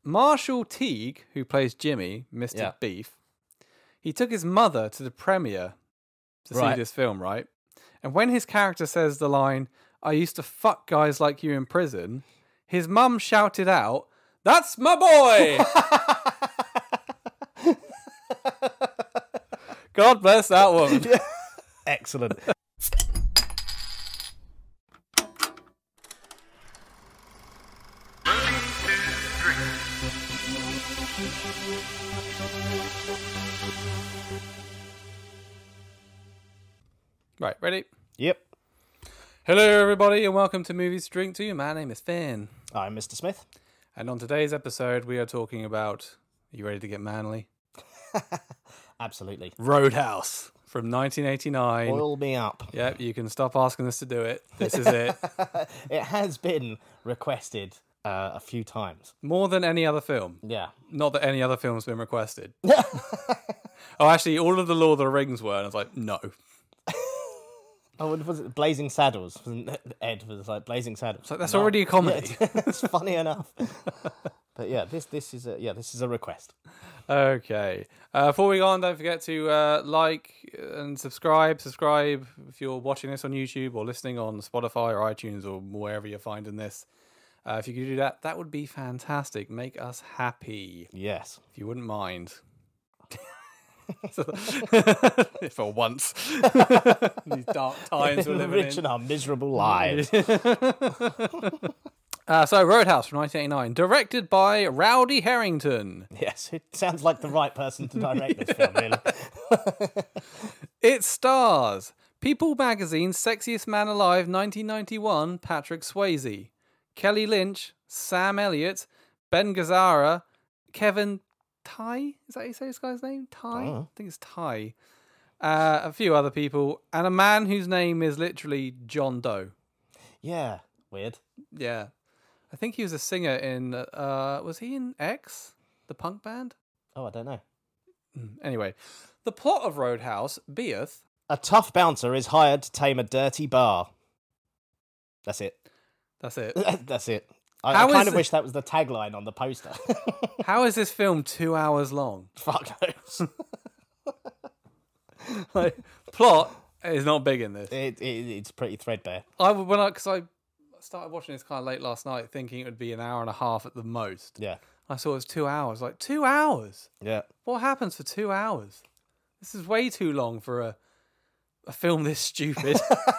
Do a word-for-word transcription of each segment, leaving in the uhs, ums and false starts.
Marshall Teague, who plays Jimmy, Mister Yeah. Beef, he took his mother to the premiere to Right. see this film, right? And when his character says the line, "I used to fuck guys like you in prison," his mum shouted out, "That's my boy!" God bless that woman. Excellent. Right, ready? Yep. Hello, everybody, and welcome to Movies to Drink To. My name is Finn. I'm Mister Smith. And on today's episode, we are talking about, are you ready to get manly? Absolutely. Roadhouse from nineteen eighty-nine. Oil me up. Yep, you can stop asking us to do it. This is it. It has been requested uh, a few times. More than any other film. Yeah. Not that any other film's been requested. Oh, actually, all of the Lord of the Rings were, and I was like, no. Oh, what was it? Blazing Saddles. Wasn't it? Ed was like Blazing Saddles. So that's No. already a comedy. Yeah, it's funny enough. But yeah, this this is a yeah this is a request. Okay. Uh, before we go on, don't forget to uh, like and subscribe. Subscribe if you're watching this on YouTube or listening on Spotify or iTunes or wherever you're finding this. Uh, if you could do that, that would be fantastic. Make us happy, Yes. if you wouldn't mind. For once. These dark times we're living Rich in. in our miserable lives. Uh, so, Roadhouse from nineteen eighty-nine, directed by Rowdy Herrington. Yes, it sounds like the right person to direct this film, really. It stars People Magazine's Sexiest Man Alive nineteen ninety-one, Patrick Swayze, Kelly Lynch, Sam Elliott, Ben Gazzara, Kevin Ty? Is that how you say this guy's name? Ty? Oh. I think it's Ty. Uh, a few other people, and a man whose name is literally John Doe. Yeah, weird. Yeah. I think he was a singer in, uh, was he in X, the punk band? Oh, I don't know. Anyway, the plot of Roadhouse beeth. A tough bouncer is hired to tame a dirty bar. That's it. That's it. That's it. I, I How kind is of it- wish that was the tagline on the poster. How is this film two hours long? Fuck knows. Like, plot is not big in this. It, it, it's pretty threadbare. I would- when I because I started watching this kind of late last night, thinking it would be an hour and a half at the most. Yeah. I saw it was two hours. Like two hours. Yeah. What happens for two hours? This is way too long for a a film this stupid.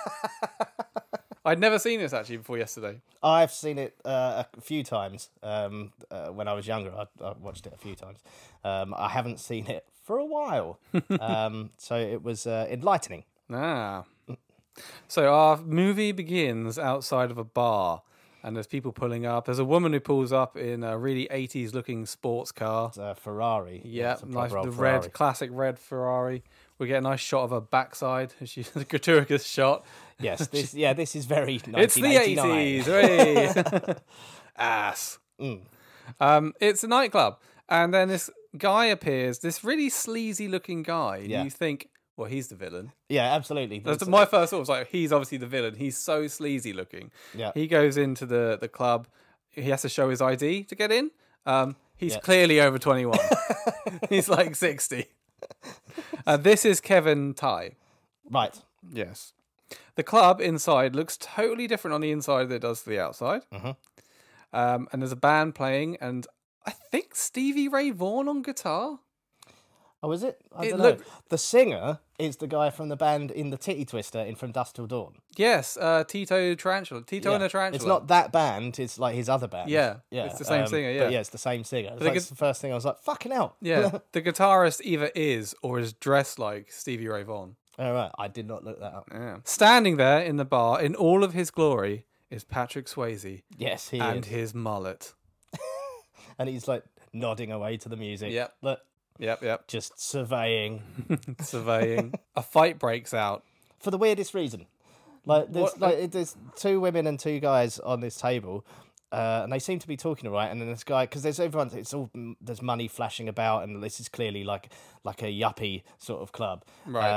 I'd never seen this actually before yesterday. I've seen it uh, a few times. Um, uh, when I was younger, I, I watched it a few times. Um, I haven't seen it for a while. um, so it was uh, enlightening. Ah. So our movie begins outside of a bar, and there's people pulling up. There's a woman who pulls up in a really eighties looking sports car. It's a Ferrari. Yeah, it's a nice, proper the old Ferrari. red, classic red Ferrari. We get a nice shot of her backside. She's a gratuitous shot. Yes, this yeah, this is very It's the nineteen eighty-nine. eighties, hey. Ass. Mm. Um, it's a nightclub, and then this guy appears. This really sleazy looking guy. And Yeah. you think, well, he's the villain. Yeah, absolutely. That's It's- my first thought was like, he's obviously the villain. He's so sleazy looking. Yeah. He goes into the, the club. He has to show his I D to get in. Um, he's Yeah. clearly over twenty-one. He's like sixty. Uh, this is Kevin Ty. Right. Yes. The club inside looks totally different on the inside than it does to the outside. Mhm. Um, and there's a band playing, and I think Stevie Ray Vaughan on guitar. Oh, is it? I It don't look- know. The singer is the guy from the band in the Titty Twister in From Dusk Till Dawn. Yes, uh, Tito Tarantula. Tito and the Tarantula. It's not that band. It's like his other band. Yeah, yeah. it's the same singer, yeah. But yeah, it's the same singer. It's they like, could- it's the first thing I was like, fucking hell. Yeah, the guitarist either is or is dressed like Stevie Ray Vaughan. All right, I did not look that up. Yeah. Standing there in the bar in all of his glory is Patrick Swayze Yes, he and is. his mullet. And he's like nodding away to the music. Yep. Look, Yep, yep. just surveying Surveying. A fight breaks out. for the weirdest reason. Like there's What- like there's two women and two guys on this table. Uh, and they seem to be talking all right, and then this guy, because there's everyone, it's all there's money flashing about, and this is clearly like like a yuppie sort of club, Right. Uh,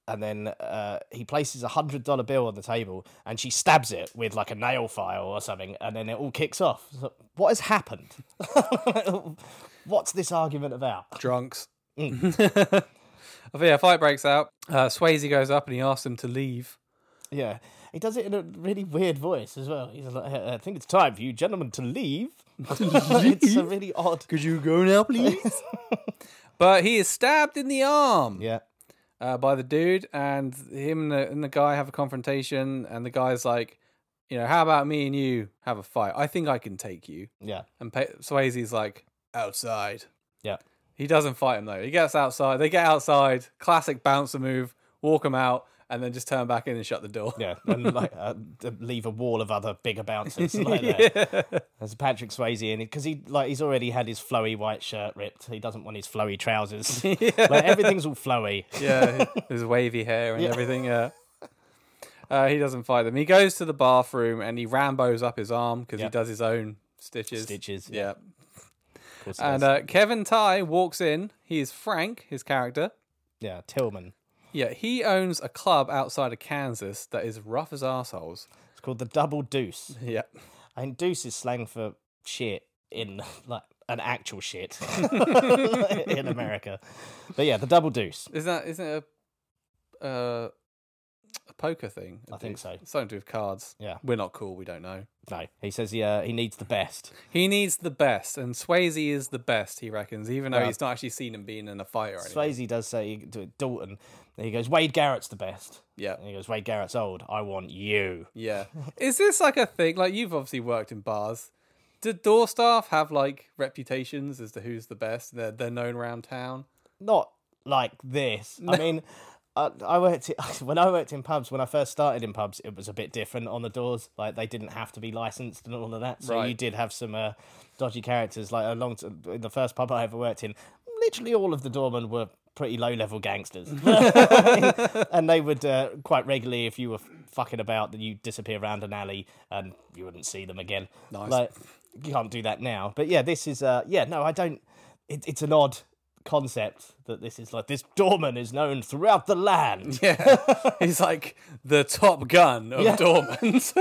and then uh, he places a hundred dollar bill on the table, and she stabs it with like a nail file or something, and then it all kicks off. So, what has happened? What's this argument about? Drunks. Mm. But yeah, fight breaks out. Uh, Swayze goes up and he asks him to leave. Yeah, he does it in a really weird voice as well. He's like, I think it's time for you gentlemen to leave. It's a really odd. Could you go now, please? But he is stabbed in the arm. Yeah. Uh, by the dude, and him and the, and the guy have a confrontation, and the guy's like, you know, how about me and you have a fight? I think I can take you. Yeah. And pa- Swayze's like, outside. Yeah. He doesn't fight him though. He gets outside. They get outside. Classic bouncer move. Walk him out, and then just turn back in and shut the door. Yeah, and like uh, leave a wall of other bigger bouncers like that. Yeah. There's Patrick Swayze in it because he like he's already had his flowy white shirt ripped. He doesn't want his flowy trousers. Yeah. Like everything's all flowy. Yeah, his wavy hair and yeah. everything. Yeah. Uh, he doesn't fight them. He goes to the bathroom and he Rambos up his arm because yep. he does his own stitches. Stitches. Yeah. yeah. And uh, Kevin Tighe walks in. He is Frank, his character. Yeah, Tillman. Yeah, he owns a club outside of Kansas that is rough as arseholes. It's called the Double Deuce. Yeah. I mean, deuce is slang for shit in, like, an actual shit in America. But yeah, the Double Deuce. Is that, isn't it a, uh, a poker thing? I think so. Something to do with cards. Yeah. We're not cool, we don't know. No, he says he, uh, he needs the best. He needs the best, and Swayze is the best, he reckons, even though Yeah. he's not actually seen him being in a fight or anything. Swayze does say to Dalton, he goes, Wade Garrett's the best. Yeah. And he goes, Wade Garrett's old. I want you. Yeah. Is this like a thing? Like, you've obviously worked in bars. Do door staff have, like, reputations as to who's the best? They're, they're known around town? Not like this. I mean, I, I worked in, when I worked in pubs, when I first started in pubs, it was a bit different on the doors. Like, they didn't have to be licensed and all of that. So Right. you did have some uh, dodgy characters. Like, a long t- in the first pub I ever worked in, literally all of the doormen were pretty low-level gangsters. And they would uh, quite regularly, if you were fucking about, then you disappear around an alley and you wouldn't see them again. Nice. Like, you can't do that now. But yeah, this is, uh, yeah, no, I don't, it, it's an odd concept that this is like, this doorman is known throughout the land. Yeah. He's like the Top Gun of Yeah. doormans.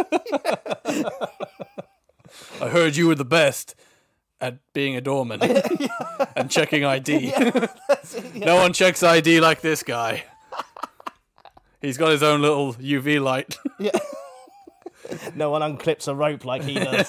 I heard you were the best at being a doorman and checking I D. Yeah, that's it, yeah. No one checks I D like this guy. He's got his own little U V light. Yeah. No one unclips a rope like he does.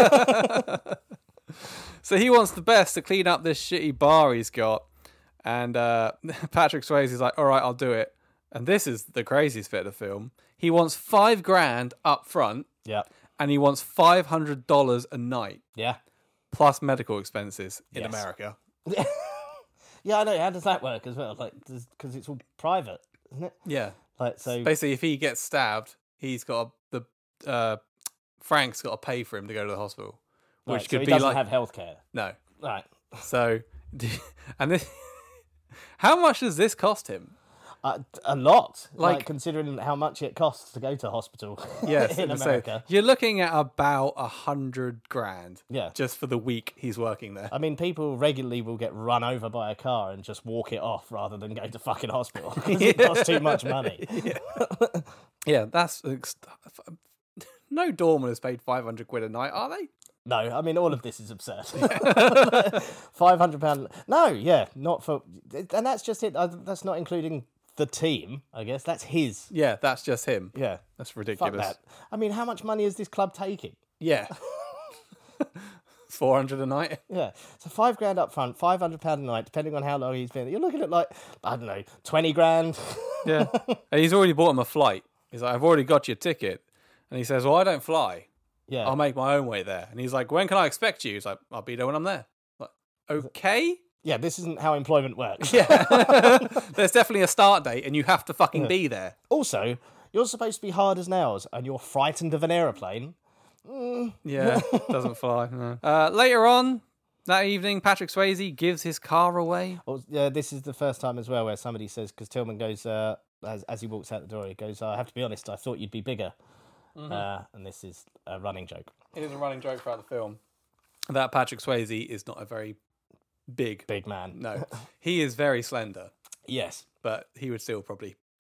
So he wants the best to clean up this shitty bar he's got. And uh, Patrick Swayze's like, all right, I'll do it. And this is the craziest bit of the film. He wants five grand up front. Yeah. And he wants five hundred dollars a night. Yeah. Plus medical expenses in Yes. America. Yeah, I know. How does that work as well? Like, because it's all private, isn't it? Yeah. Like, so. Basically, if he gets stabbed, he's got to, the uh, Frank's got to pay for him to go to the hospital, which right, could so he be doesn't like have healthcare. no. Right. So, and this, how much does this cost him? Uh, a lot, like, Like- considering how much it costs to go to hospital. Yes, in so America. you're looking at about a hundred grand. Yeah. just for the week he's working there. I mean, people regularly will get run over by a car and just walk it off rather than go to fucking hospital because it costs too much money. Yeah, that's no doorman has paid five hundred quid a night, are they? No, I mean, all of this is absurd. five hundred pounds. No, yeah, not for. And that's just it. Uh, That's not including the team, I guess. That's his. Yeah, that's just him. Yeah. That's Fuck ridiculous. that. I mean, how much money is this club taking? Yeah, four hundred a night. Yeah. So five grand up front, five hundred pounds a night, depending on how long he's been. You're looking at like, I don't know, twenty grand. Yeah, and he's already bought him a flight. He's like, I've already got you a ticket, and he says, well, I don't fly. Yeah. I'll make my own way there. And he's like, when can I expect you? He's like, I'll be there when I'm there. Like, okay. Yeah, this isn't how employment works. Yeah. There's definitely a start date and you have to fucking be there. Also, you're supposed to be hard as nails and you're frightened of an aeroplane. Yeah, doesn't fly. No. Uh, later on that evening, Patrick Swayze gives his car away. Well, yeah, this is the first time as well where somebody says, because Tillman goes, uh, as, as he walks out the door, he goes, I have to be honest, I thought you'd be bigger. Mm-hmm. Uh, and this is a running joke. It is a running joke throughout the film that Patrick Swayze is not a very big, Big man. no. He is very slender, Yes. but he would still probably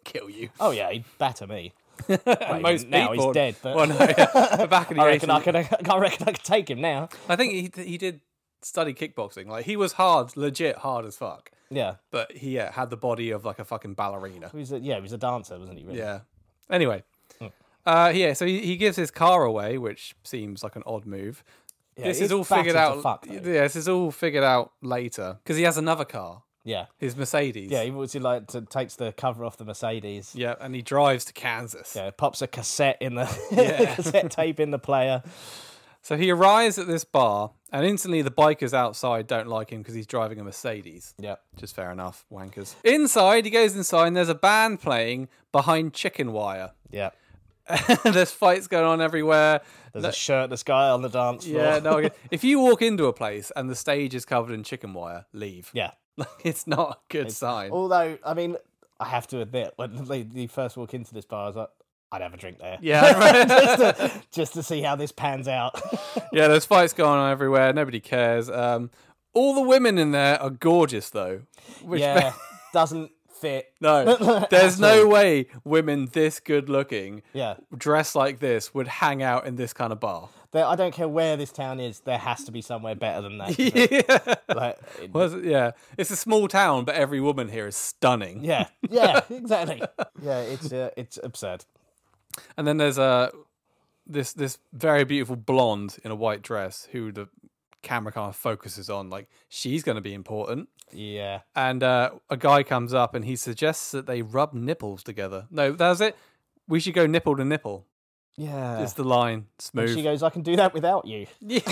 kill you. Oh yeah, he'd batter me. And Well, most now people, he's dead, but well, no, yeah. But back in the I reckon I eighties, could. I reckon I could take him now. I think he he did study kickboxing. Like he was hard, legit hard as fuck. Yeah, But he yeah, had the body of like a fucking ballerina. he was a, yeah, he was a dancer, wasn't he? Really? Yeah. Anyway, uh, yeah. So he, he gives his car away, which seems like an odd move. Yeah, this he's is all figured battered out. to fuck, though. yeah, this is all figured out later because he has another car, Yeah, his Mercedes. yeah. He was he like to, takes the cover off the Mercedes. Yeah, and he drives to Kansas. Yeah, pops a cassette in the Yeah. cassette tape in the player. So he arrives at this bar, and instantly the bikers outside don't like him because he's driving a Mercedes. Yeah, Just fair enough, wankers. Inside, he goes inside, and there's a band playing behind chicken wire. yeah. There's fights going on everywhere. There's a shirtless guy on the dance floor. Yeah, no. okay. If you walk into a place and the stage is covered in chicken wire, leave. yeah. It's not a good sign. Although, I mean, I have to admit, when they, they first walk into this bar, I was like, I'd have a drink there. Yeah, just, to, just to see how this pans out. yeah. There's fights going on everywhere. Nobody cares. Um, all the women in there are gorgeous, though. Which yeah, doesn't fit. no, there's no way women this good looking, Yeah, dressed like this, would hang out in this kind of bar. there, I don't care where this town is. There has to be somewhere better than that. yeah. Like, it- Was it? Yeah, it's a small town, but every woman here is stunning. yeah, yeah, exactly. Yeah, it's uh, it's absurd. And then there's a this this very beautiful blonde in a white dress who the camera kind of focuses on, like she's going to be important. Yeah, And uh, a guy comes up and he suggests that they rub nipples together. No, that was it. We should go nipple to nipple. yeah. Is the line And smooth? she goes, I can do that without you.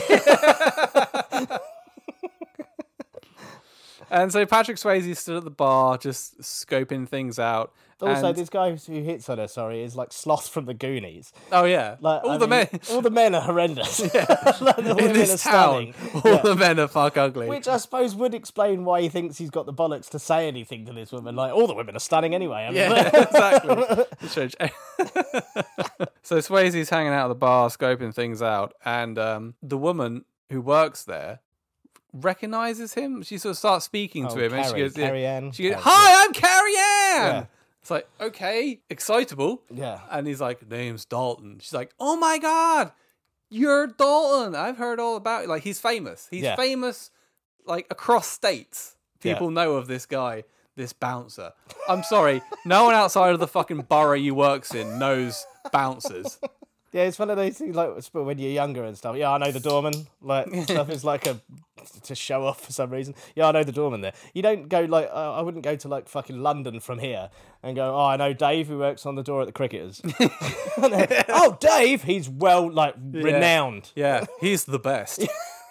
And so Patrick Swayze stood at the bar, just scoping things out. Also, and- this guy who hits on her, sorry, is like Sloth from the Goonies. oh yeah, Like all I the mean, men all the men are horrendous. Like, the in women are this town, stunning. all Yeah. the men are fuck ugly. Which I suppose would explain why he thinks he's got the bollocks to say anything to this woman. Like, all the women are stunning anyway. I mean, Yeah, exactly. Strange. So Swayze's hanging out at the bar, scoping things out, and um, the woman who works there recognizes him. She sort of starts speaking to Oh, him, and she Carrie, goes, yeah. Carrie Ann. She goes, Carrie. "Hi, I'm Carrie Ann." Yeah. It's like, okay, excitable. Yeah. And he's like, name's Dalton. She's like, oh my God, you're Dalton. I've heard all about you. Like, he's famous. He's Yeah. famous, like, across states. Yeah. People know of this guy, this bouncer. I'm sorry, no one outside of the fucking borough you works in knows bouncers. Yeah, it's one of those things like when you're younger and stuff. Yeah, I know the doorman. Like stuff is like a to show off for some reason. Yeah, I know the doorman there. You don't go like uh, I wouldn't go to like fucking London from here and go. Oh, I know Dave who works on the door at the Cricketers. Oh, Dave, he's well like renowned. Yeah, he's the best.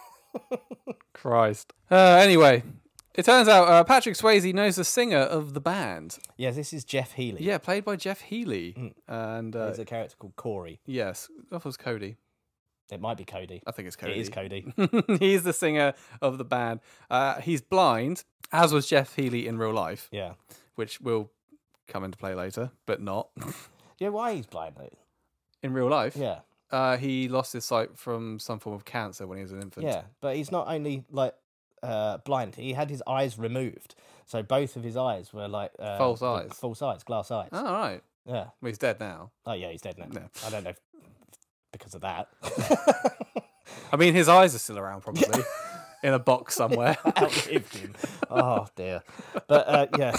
Christ. Uh, anyway, it turns out uh, Patrick Swayze knows the singer of the band. Yeah, this is Jeff Healey. Yeah, played by Jeff Healey. And uh, There's a character called Corey. yes, that was Cody. It might be Cody. I think it's Cody. It is Cody. He's the singer of the band. Uh, he's blind, as was Jeff Healey in real life, Yeah. which will come into play later, but not. Yeah, why he's blind though? In real life, Yeah. uh, he lost his sight from some form of cancer when he was an infant. Yeah, but he's not only like uh, blind; he had his eyes removed, so both of his eyes were like uh, False eyes. false eyes, glass eyes. Oh, all right. Yeah. Well, he's dead now. Oh yeah, he's dead now. Yeah. I don't know if, because of that. I mean, his eyes are still around, probably, in a box somewhere. Outlived him. Oh dear. But uh, yeah.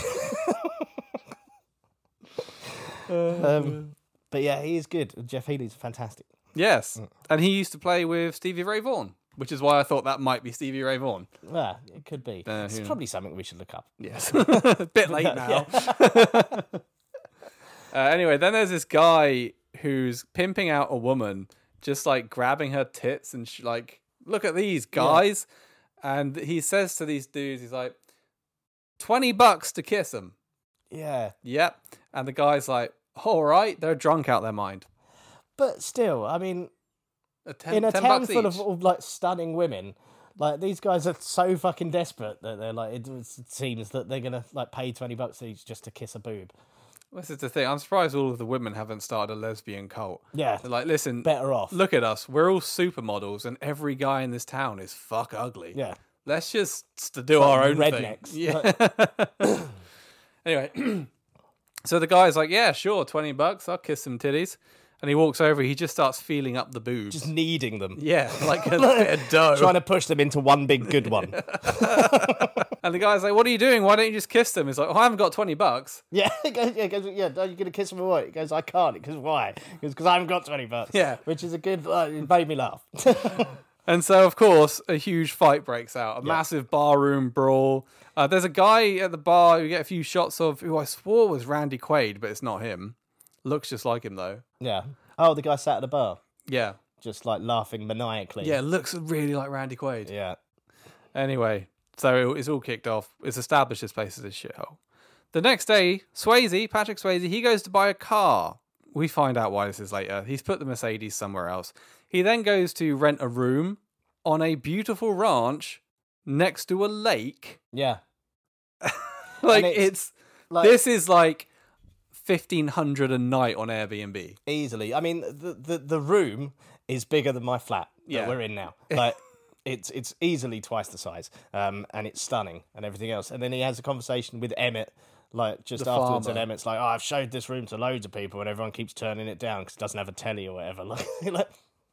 um, but yeah, he is good. Jeff Healey's fantastic. Yes. And he used to play with Stevie Ray Vaughan, which is why I thought that might be Stevie Ray Vaughan. Yeah, it could be. Uh, it's who- probably something we should look up. Yes. A bit late now. uh, anyway, then there's this guy who's pimping out a woman, just like grabbing her tits and sh- like, look at these guys. And he says to these dudes, he's like, twenty bucks to kiss them. Yeah, Yep. And the guy's like, all right, they're drunk out their mind. but still, I mean, A ten, in a ten town bucks full each. of, of like stunning women, like these guys are so fucking desperate that they're like, it, it seems that they're gonna like pay twenty bucks each just to kiss a boob. This is the thing. I'm surprised all of the women haven't started a lesbian cult. Yeah, They're like, listen, better off. look at us. We're all supermodels, and every guy in this town is fuck ugly. Yeah, Let's just st- do our own rednecks. thing. Yeah. Anyway, So the guy's like, yeah, sure, twenty bucks. I'll kiss some titties. And he walks over. He just starts feeling up the boobs. Just kneading them. Yeah, like a bit of dough. Trying to push them into one big good one. And the guy's like, what are you doing? Why don't you just kiss them? He's like, oh, I haven't got twenty bucks. Yeah, he goes, yeah, he goes, yeah, are you going to kiss him or what? He goes, I can't. He goes, why? He goes, because I haven't got twenty bucks. Yeah. Which is a good, uh, it made me laugh. And so, of course, a huge fight breaks out. A Yeah. massive barroom brawl. Uh, there's a guy at the bar who you get a few shots of who I swore was Randy Quaid, but it's not him. Looks just like him, though. Yeah. Oh, the guy sat at the bar, Yeah. just like laughing maniacally. Yeah, looks really like Randy Quaid. Yeah. Anyway, so it's all kicked off. It's established this place is a shithole. The next day, Swayze, Patrick Swayze, he goes to buy a car. We find out why this is later. He's put the Mercedes somewhere else. He then goes to rent a room on a beautiful ranch next to a lake. Yeah. Like, it's, it's, Like, this is like fifteen hundred a night on Airbnb. easily. I mean, the, the, the room is bigger than my flat Yeah. that we're in now. Like, it's it's easily twice the size. Um, and it's stunning and everything else. And then he has a conversation with Emmett, like, just The afterwards, farmer. and Emmett's like, oh, I've showed this room to loads of people, and everyone keeps turning it down because it doesn't have a telly or whatever. Like, like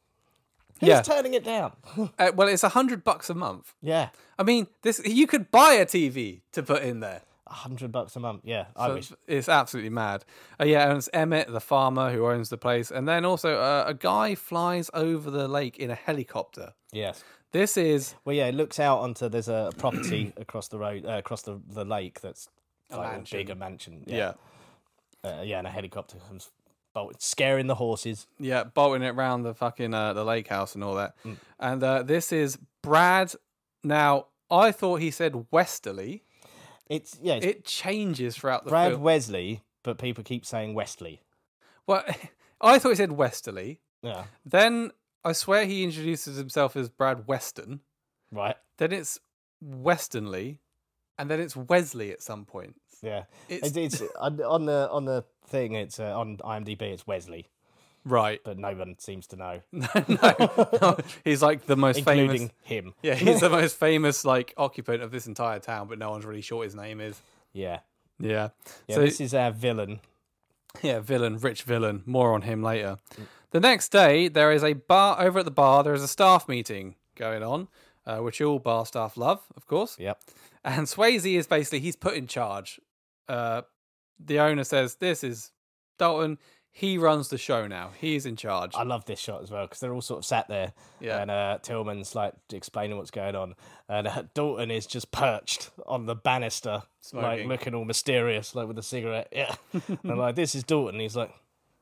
who's Yeah. turning it down? Uh, well, it's a hundred bucks a month. Yeah. I mean, this you could buy a T V to put in there. A hundred bucks a month. Yeah, I So wish. it's, it's absolutely mad. Uh, yeah, and it's Emmett, the farmer who owns the place, and then also uh, a guy flies over the lake in a helicopter. Yes. This is Well, yeah, it looks out onto there's a property across the road, uh, across the, the lake that's A like mansion. a bigger mansion. yeah, Yeah, uh, yeah, and a helicopter comes, bolt- scaring the horses. yeah, bolting it around the fucking uh, the lake house and all that. Mm. And uh, this is Brad. Now, I thought he said Westerly. It's yeah, it's It changes throughout the Brad film. Wesley, but people keep saying Wesley. Well, I thought he said Westerly. Yeah, Then I swear he introduces himself as Brad Weston. right. Then it's Westonly, and then it's Wesley at some point. Yeah, It's, it's, it's on on the on the thing. It's uh, on IMDb. It's Wesley, right. but no one seems to know, no, no, no. He's like the most including famous. him. Yeah, he's the most famous like occupant of this entire town, but no one's really sure what his name is. Yeah, Yeah. yeah. So This is our villain. yeah, villain, rich villain. More on him later. The next day, there is a bar over at the bar. There is a staff meeting going on, uh, which all bar staff love, of course. Yep. And Swayze is basically he's put in charge. Uh, the owner says, "This is Dalton. He runs the show now. He's in charge." I love this shot as well because they're all sort of sat there, Yeah. and uh, Tillman's like explaining what's going on, and uh, Dalton is just perched on the banister, like Smoking. looking all mysterious, like with a cigarette. Yeah, and like this is Dalton. He's like,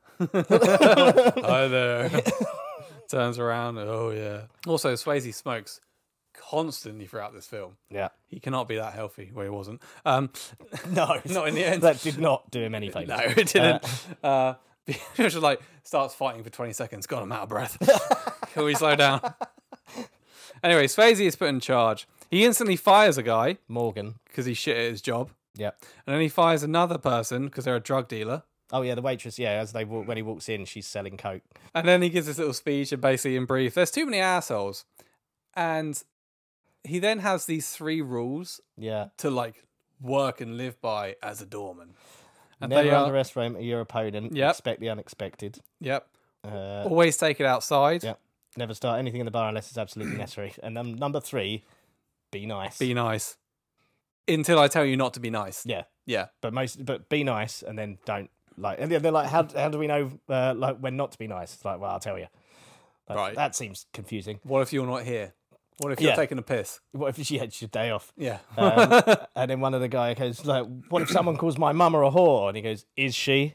Hi there. Turns around. Oh yeah. Also, Swayze smokes constantly throughout this film. yeah, He cannot be that healthy. Well, he wasn't. Um, no, not in the end. that did not do him any favors. No, it didn't. Uh, he was just like starts fighting for twenty seconds. God, I'm out of breath. Can we slow down? Anyway, Swayze is put in charge. He instantly fires a guy Morgan. because he's shit at his job, Yep. and then he fires another person because they're a drug dealer. Oh yeah, the waitress. Yeah, as they walk, when he walks in, she's selling coke. And then he gives this little speech and basically in brief, there's too many assholes. And he then has these three rules Yeah. to like work and live by as a doorman. And Never they are, underestimate your opponent. Yep. Expect the unexpected. yep, Uh, always take it outside. Yep. Never start anything in the bar unless it's absolutely necessary. And um, number three, be nice. Be nice. Until I tell you not to be nice. yeah, Yeah. but most, but be nice, and then don't like. And they're like, how how do we know uh, like when not to be nice? It's like, well, I'll tell you. Like, Right. That seems confusing. What if you're not here? What if you're Yeah. taking a piss? What if she had your day off? Yeah. Um, and then one of the guy goes like, "What if someone calls my mum a whore?" And he goes, "Is she?"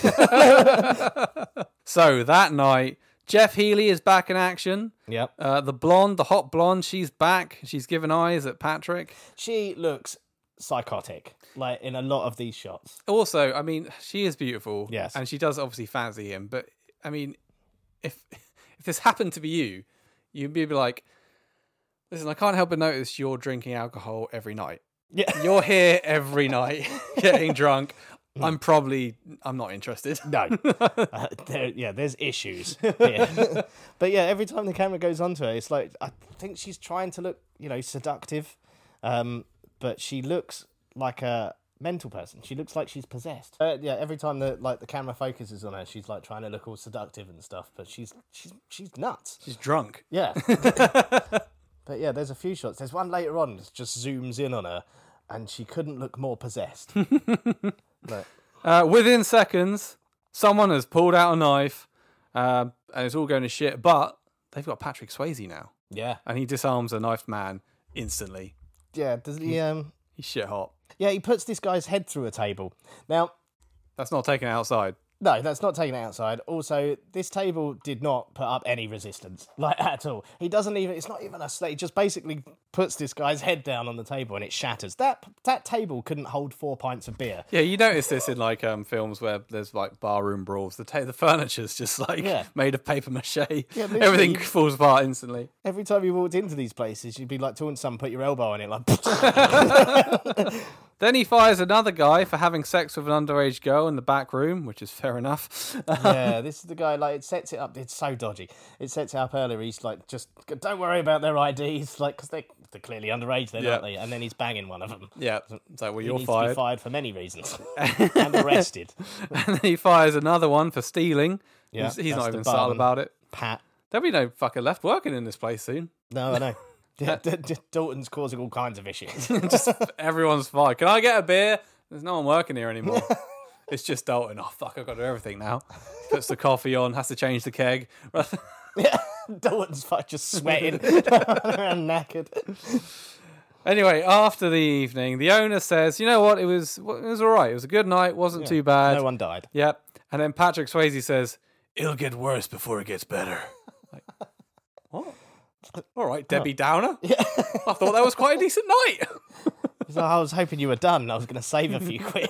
So that night, Jeff Healy is back in action. Yep. Uh, the blonde, the hot blonde, she's back. She's giving eyes at Patrick. She looks psychotic, like in a lot of these shots. Also, I mean, she is beautiful. Yes. And she does obviously fancy him. But, I mean, if if this happened to be you, you'd be like, listen, I can't help but notice you're drinking alcohol every night. Yeah. You're here every night getting drunk. I'm probably, I'm not interested. No. Uh, there, yeah, there's issues. Yeah. But yeah, every time the camera goes onto her, it's like, I think she's trying to look, you know, seductive. Um, but she looks like a mental person. She looks like she's possessed. Uh, yeah, every time the like the camera focuses on her, she's like trying to look all seductive and stuff, but she's she's she's nuts. She's drunk. Yeah. But yeah, there's a few shots. There's one later on that just zooms in on her, and she couldn't look more possessed. But Uh, within seconds, someone has pulled out a knife, uh, and it's all going to shit. But they've got Patrick Swayze now, yeah, and he disarms a knifed man instantly. yeah. Does he? Um, He's shit hot. yeah, he puts this guy's head through a table. Now, That's not taken outside. no, that's not taken outside. Also, this table did not put up any resistance, like at all. He doesn't even. It's not even a slate. He just basically puts this guy's head down on the table and it shatters. That that table couldn't hold four pints of beer. Yeah, you notice this in like um films where there's like barroom brawls. The ta- the furniture's just like Yeah. made of paper mache. literally. Everything falls apart instantly. Every time you walked into these places, you'd be like talking to someone, put your elbow on it, like. Then he fires another guy for having sex with an underage girl in the back room, which is fair enough. Yeah, this is the guy, like, it sets it up. It's so dodgy. It sets it up earlier. He's like, just don't worry about their I Ds, like, because they, they're clearly underage then, Yeah. aren't they? And then he's banging one of them. Yeah, it's like, well, He you're needs to be fired. fired for many reasons. And arrested. And then he fires another one for stealing. Yeah, he's, he's that's not the even subtle barman. about it. Pat. There'll be no fucker left working in this place soon. No, I know. Yeah, D- D- Dalton's causing all kinds of issues. Just everyone's fired. Can I get a beer? There's no one working here anymore. It's just Dalton. Oh fuck! I've got to do everything now. Puts the coffee on. Has to change the keg. Yeah, Dalton's fuck just sweating and knackered. Anyway, after the evening, the owner says, "You know what? It was it was all right. It was a good night. Wasn't too bad." No one died. Yep. And then Patrick Swayze says, "It'll get worse before it gets better." Like, what? All right, Debbie Downer. Yeah. I thought that was quite a decent night. So I was hoping you were done. I was going to save a few quid.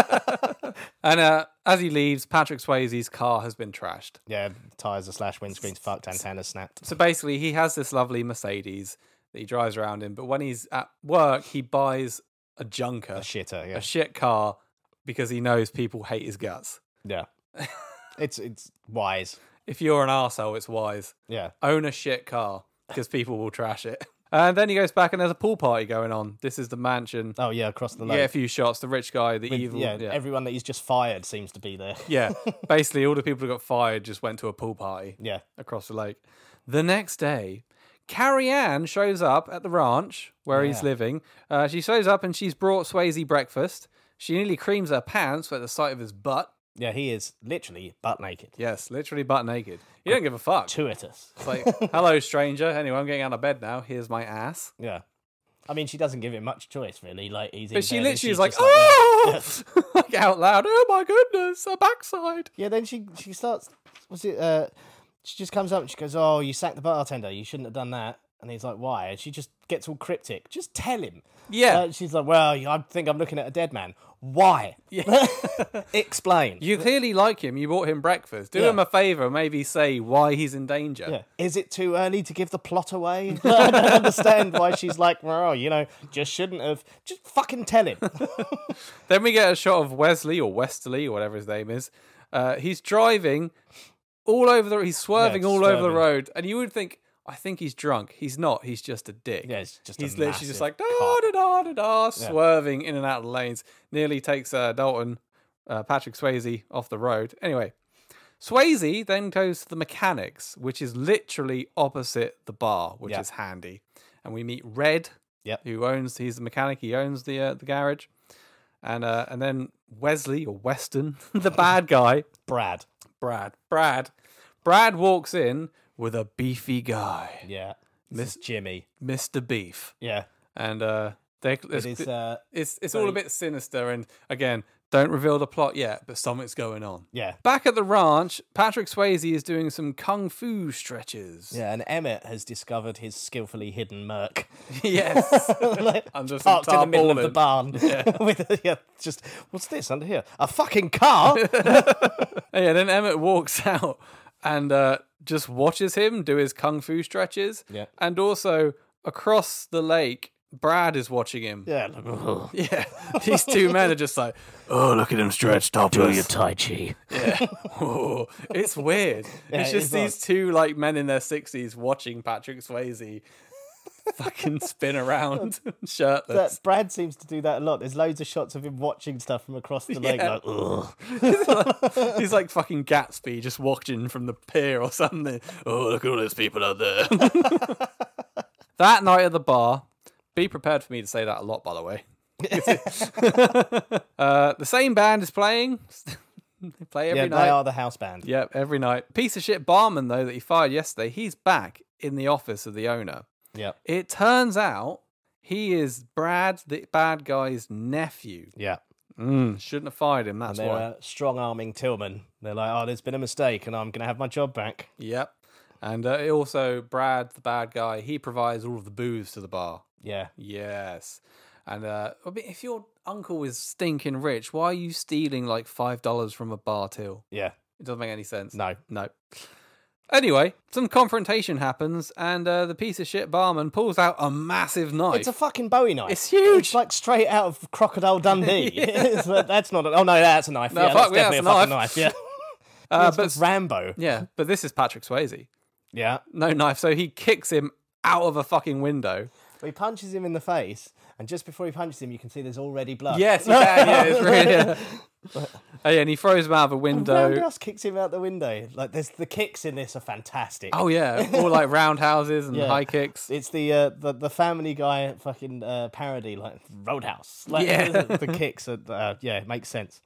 And uh, as he leaves, Patrick Swayze's car has been trashed. Yeah, tyres are slashed, windscreen's fucked, antenna's snapped. So basically, he has this lovely Mercedes that he drives around in, but when he's at work, he buys a junker, A shitter, yeah. a shit car, because he knows people hate his guts. Yeah. It's it's wise. If you're an arsehole, it's wise. Yeah. Own a shit car, because people will trash it. And then he goes back and there's a pool party going on. This is the mansion. Oh, yeah, across the You lake. get a few shots. The rich guy, the With- evil. yeah, Yeah, everyone that he's just fired seems to be there. yeah. Basically, all the people who got fired just went to a pool party Yeah. across the lake. The next day, Carrie Ann shows up at the ranch where he's Yeah. living. Uh, she shows up and she's brought Swayze breakfast. She nearly creams her pants at the sight of his butt. Yeah, he is literally butt naked. Yes, literally butt naked. You don't give a fuck. Gratuitous. It's like, hello, stranger. Anyway, I'm getting out of bed now. Here's my ass. Yeah. I mean, she doesn't give him much choice, really. Like, he's in But she bed and literally she's is like, just oh, like out loud. Oh my goodness, a backside. Yeah, then she she starts. Was it? Uh, she just comes up and she goes, "Oh, you sacked the bartender. You shouldn't have done that." And he's like, "Why?" And she just gets all cryptic. Just tell him. Yeah. Uh, she's like, "Well, I think I'm looking at a dead man. Why? Yeah. Explain." You clearly like him. You bought him breakfast. Do Yeah. him a favour. Maybe say why he's in danger. Yeah. Is it too early to give the plot away? I don't understand why she's like, well, you know, just shouldn't have. Just fucking tell him. Then we get a shot of Wesley or Westerly or whatever his name is. Uh, he's driving all over the. He's swerving Yeah, all over the swerving. road, and you would think, I think he's drunk. He's not. He's just a dick. Yeah, it's just a He's literally just massive like da cock. da da da da, swerving in and out of the lanes. Nearly takes uh, Dalton, uh, Patrick Swayze off the road. Anyway, Swayze then goes to the mechanics, which is literally opposite the bar, which Yeah. is handy. And we meet Red, Yep. who owns. He's the mechanic. He owns the uh, the garage. And uh, and then Wesley or Weston, the bad guy, Brad. Brad. Brad. Brad walks in with a beefy guy, Yeah. Miss- This is Jimmy. Mister Beef, Yeah. and uh, they, It it's, is, uh, it's it's very- all a bit sinister. And again, don't reveal the plot yet, but something's going on. yeah. Back at the ranch, Patrick Swayze is doing some kung fu stretches. Yeah, and Emmett has discovered his skillfully hidden merc. Yes. Like, Under some parked in the middle of the tarpaulin. barn. Yeah. With, yeah, just, what's this under here? A fucking car? And yeah, then Emmett walks out and uh, just watches him do his kung fu stretches. Yeah. And also across the lake, Brad is watching him. Yeah. Like, oh, Yeah. These two men are just like, oh, look at him stretch topless. Tai Chi. Yeah. Oh, it's weird. Yeah, it's it just is these two like men in their sixties watching Patrick Swayze fucking spin around, shirtless. That Brad seems to do that a lot. There's loads of shots of him watching stuff from across the lake, Yeah. like, ugh. He's like, he's like fucking Gatsby, just watching from the pier or something. Oh, look at all those people out there. That night at the bar, be prepared for me to say that a lot, by the way. uh, the same band is playing. They play every Yeah, night. they are the house band. Yep, every night. Piece of shit barman, though, that he fired yesterday, he's back in the office of the owner. Yeah, It turns out he is Brad, the bad guy's nephew. yeah. Mm, shouldn't have fired him, that's And they're why. uh, strong-arming Tillman. They're like, oh, there's been a mistake, and I'm going to have my job back. Yep. And uh, also, Brad, the bad guy, he provides all of the booze to the bar. Yeah. Yes. And uh, I mean, if your uncle is stinking rich, why are you stealing like five dollars from a bar till? Yeah. It doesn't make any sense. No. No. Anyway, some confrontation happens, and uh, the piece of shit barman pulls out a massive knife. It's a fucking Bowie knife. It's huge. It's like straight out of Crocodile Dundee. It's like, that's not. A, oh no, that's a knife. No, yeah, fuck that's me, definitely that's a a fucking knife. knife. Yeah. uh, It's but with Rambo. yeah, but this is Patrick Swayze. Yeah. No knife, so he kicks him out of a fucking window. Well, he punches him in the face, and just before he punches him, you can see there's already blood. Yes, you can. Yeah, it's really. Yeah. Oh, yeah, and he throws him out of a window. Roundhouse kicks him out the window. Like, there's the kicks in this are fantastic. Oh yeah, all like roundhouses and Yeah. high kicks. It's the uh, the the Family Guy fucking uh, parody, like Roadhouse. Like, Yeah. the kicks are uh, yeah, it makes sense.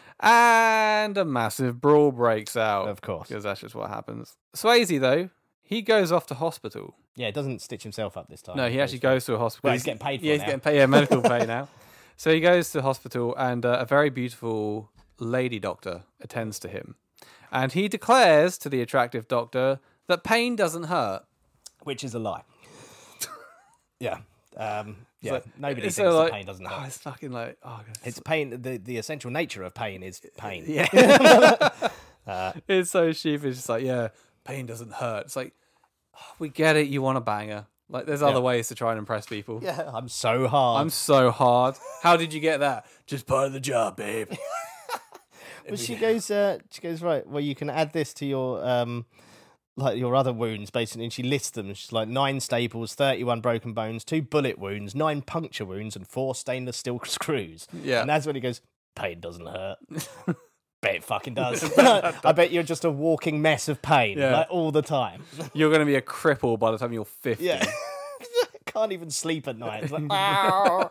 And a massive brawl breaks out. Of course. Because that's just what happens. Swayze, though, he goes off to hospital. Yeah, it doesn't stitch himself up this time. No, he actually goes to a hospital. Well, he's getting paid for Yeah, it he's now. getting paid. Yeah, medical pay now. So he goes to the hospital, and uh, a very beautiful lady doctor attends to him. And he declares to the attractive doctor that pain doesn't hurt. Which is a lie. yeah. Um, yeah. So- Nobody so, thinks like, that pain doesn't Oh, hurt. it's fucking like... Oh, God. It's pain. The, the essential nature of pain is pain. Yeah. It's so stupid. It's just like, yeah, pain doesn't hurt. It's like, oh, we get it. You want a banger. Like, there's other Yeah. ways to try and impress people. Yeah, I'm so hard. I'm so hard. How did you get that? Just part of the job, babe. But she goes, uh, she goes, right, well, you can add this to your, um, like your other wounds, basically. And she lists them. She's like nine staples, thirty-one broken bones, two bullet wounds, nine puncture wounds, and four stainless steel screws. Yeah. And that's when he goes, pain doesn't hurt. Bet it fucking does. I bet you're just a walking mess of pain, Yeah. like all the time. You're going to be a cripple by the time you're fifty. Yeah. Can't even sleep at night. It's like, "Ow."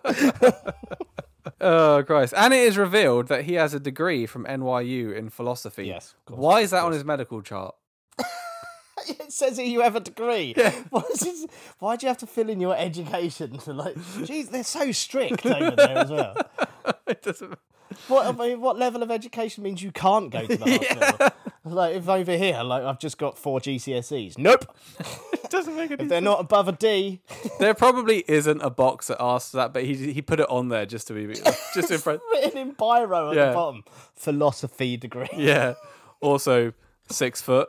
Oh, Christ. And it is revealed that he has a degree from N Y U in philosophy. Yes, of course, Why is that on his medical chart? It says here you have a degree. Why is this- Why'd you have to fill in your education? To like, geez, they're so strict over there as well. It doesn't... What I mean, what level of education means you can't go to the hospital? Like, if over here, like I've just got four G C S Es. Nope. It doesn't make any If they're sense. not above a D, There probably isn't a box that asks that, but he he put it on there just to be just in front. written in biro at Yeah. the bottom. Philosophy degree. Yeah. Also, six foot,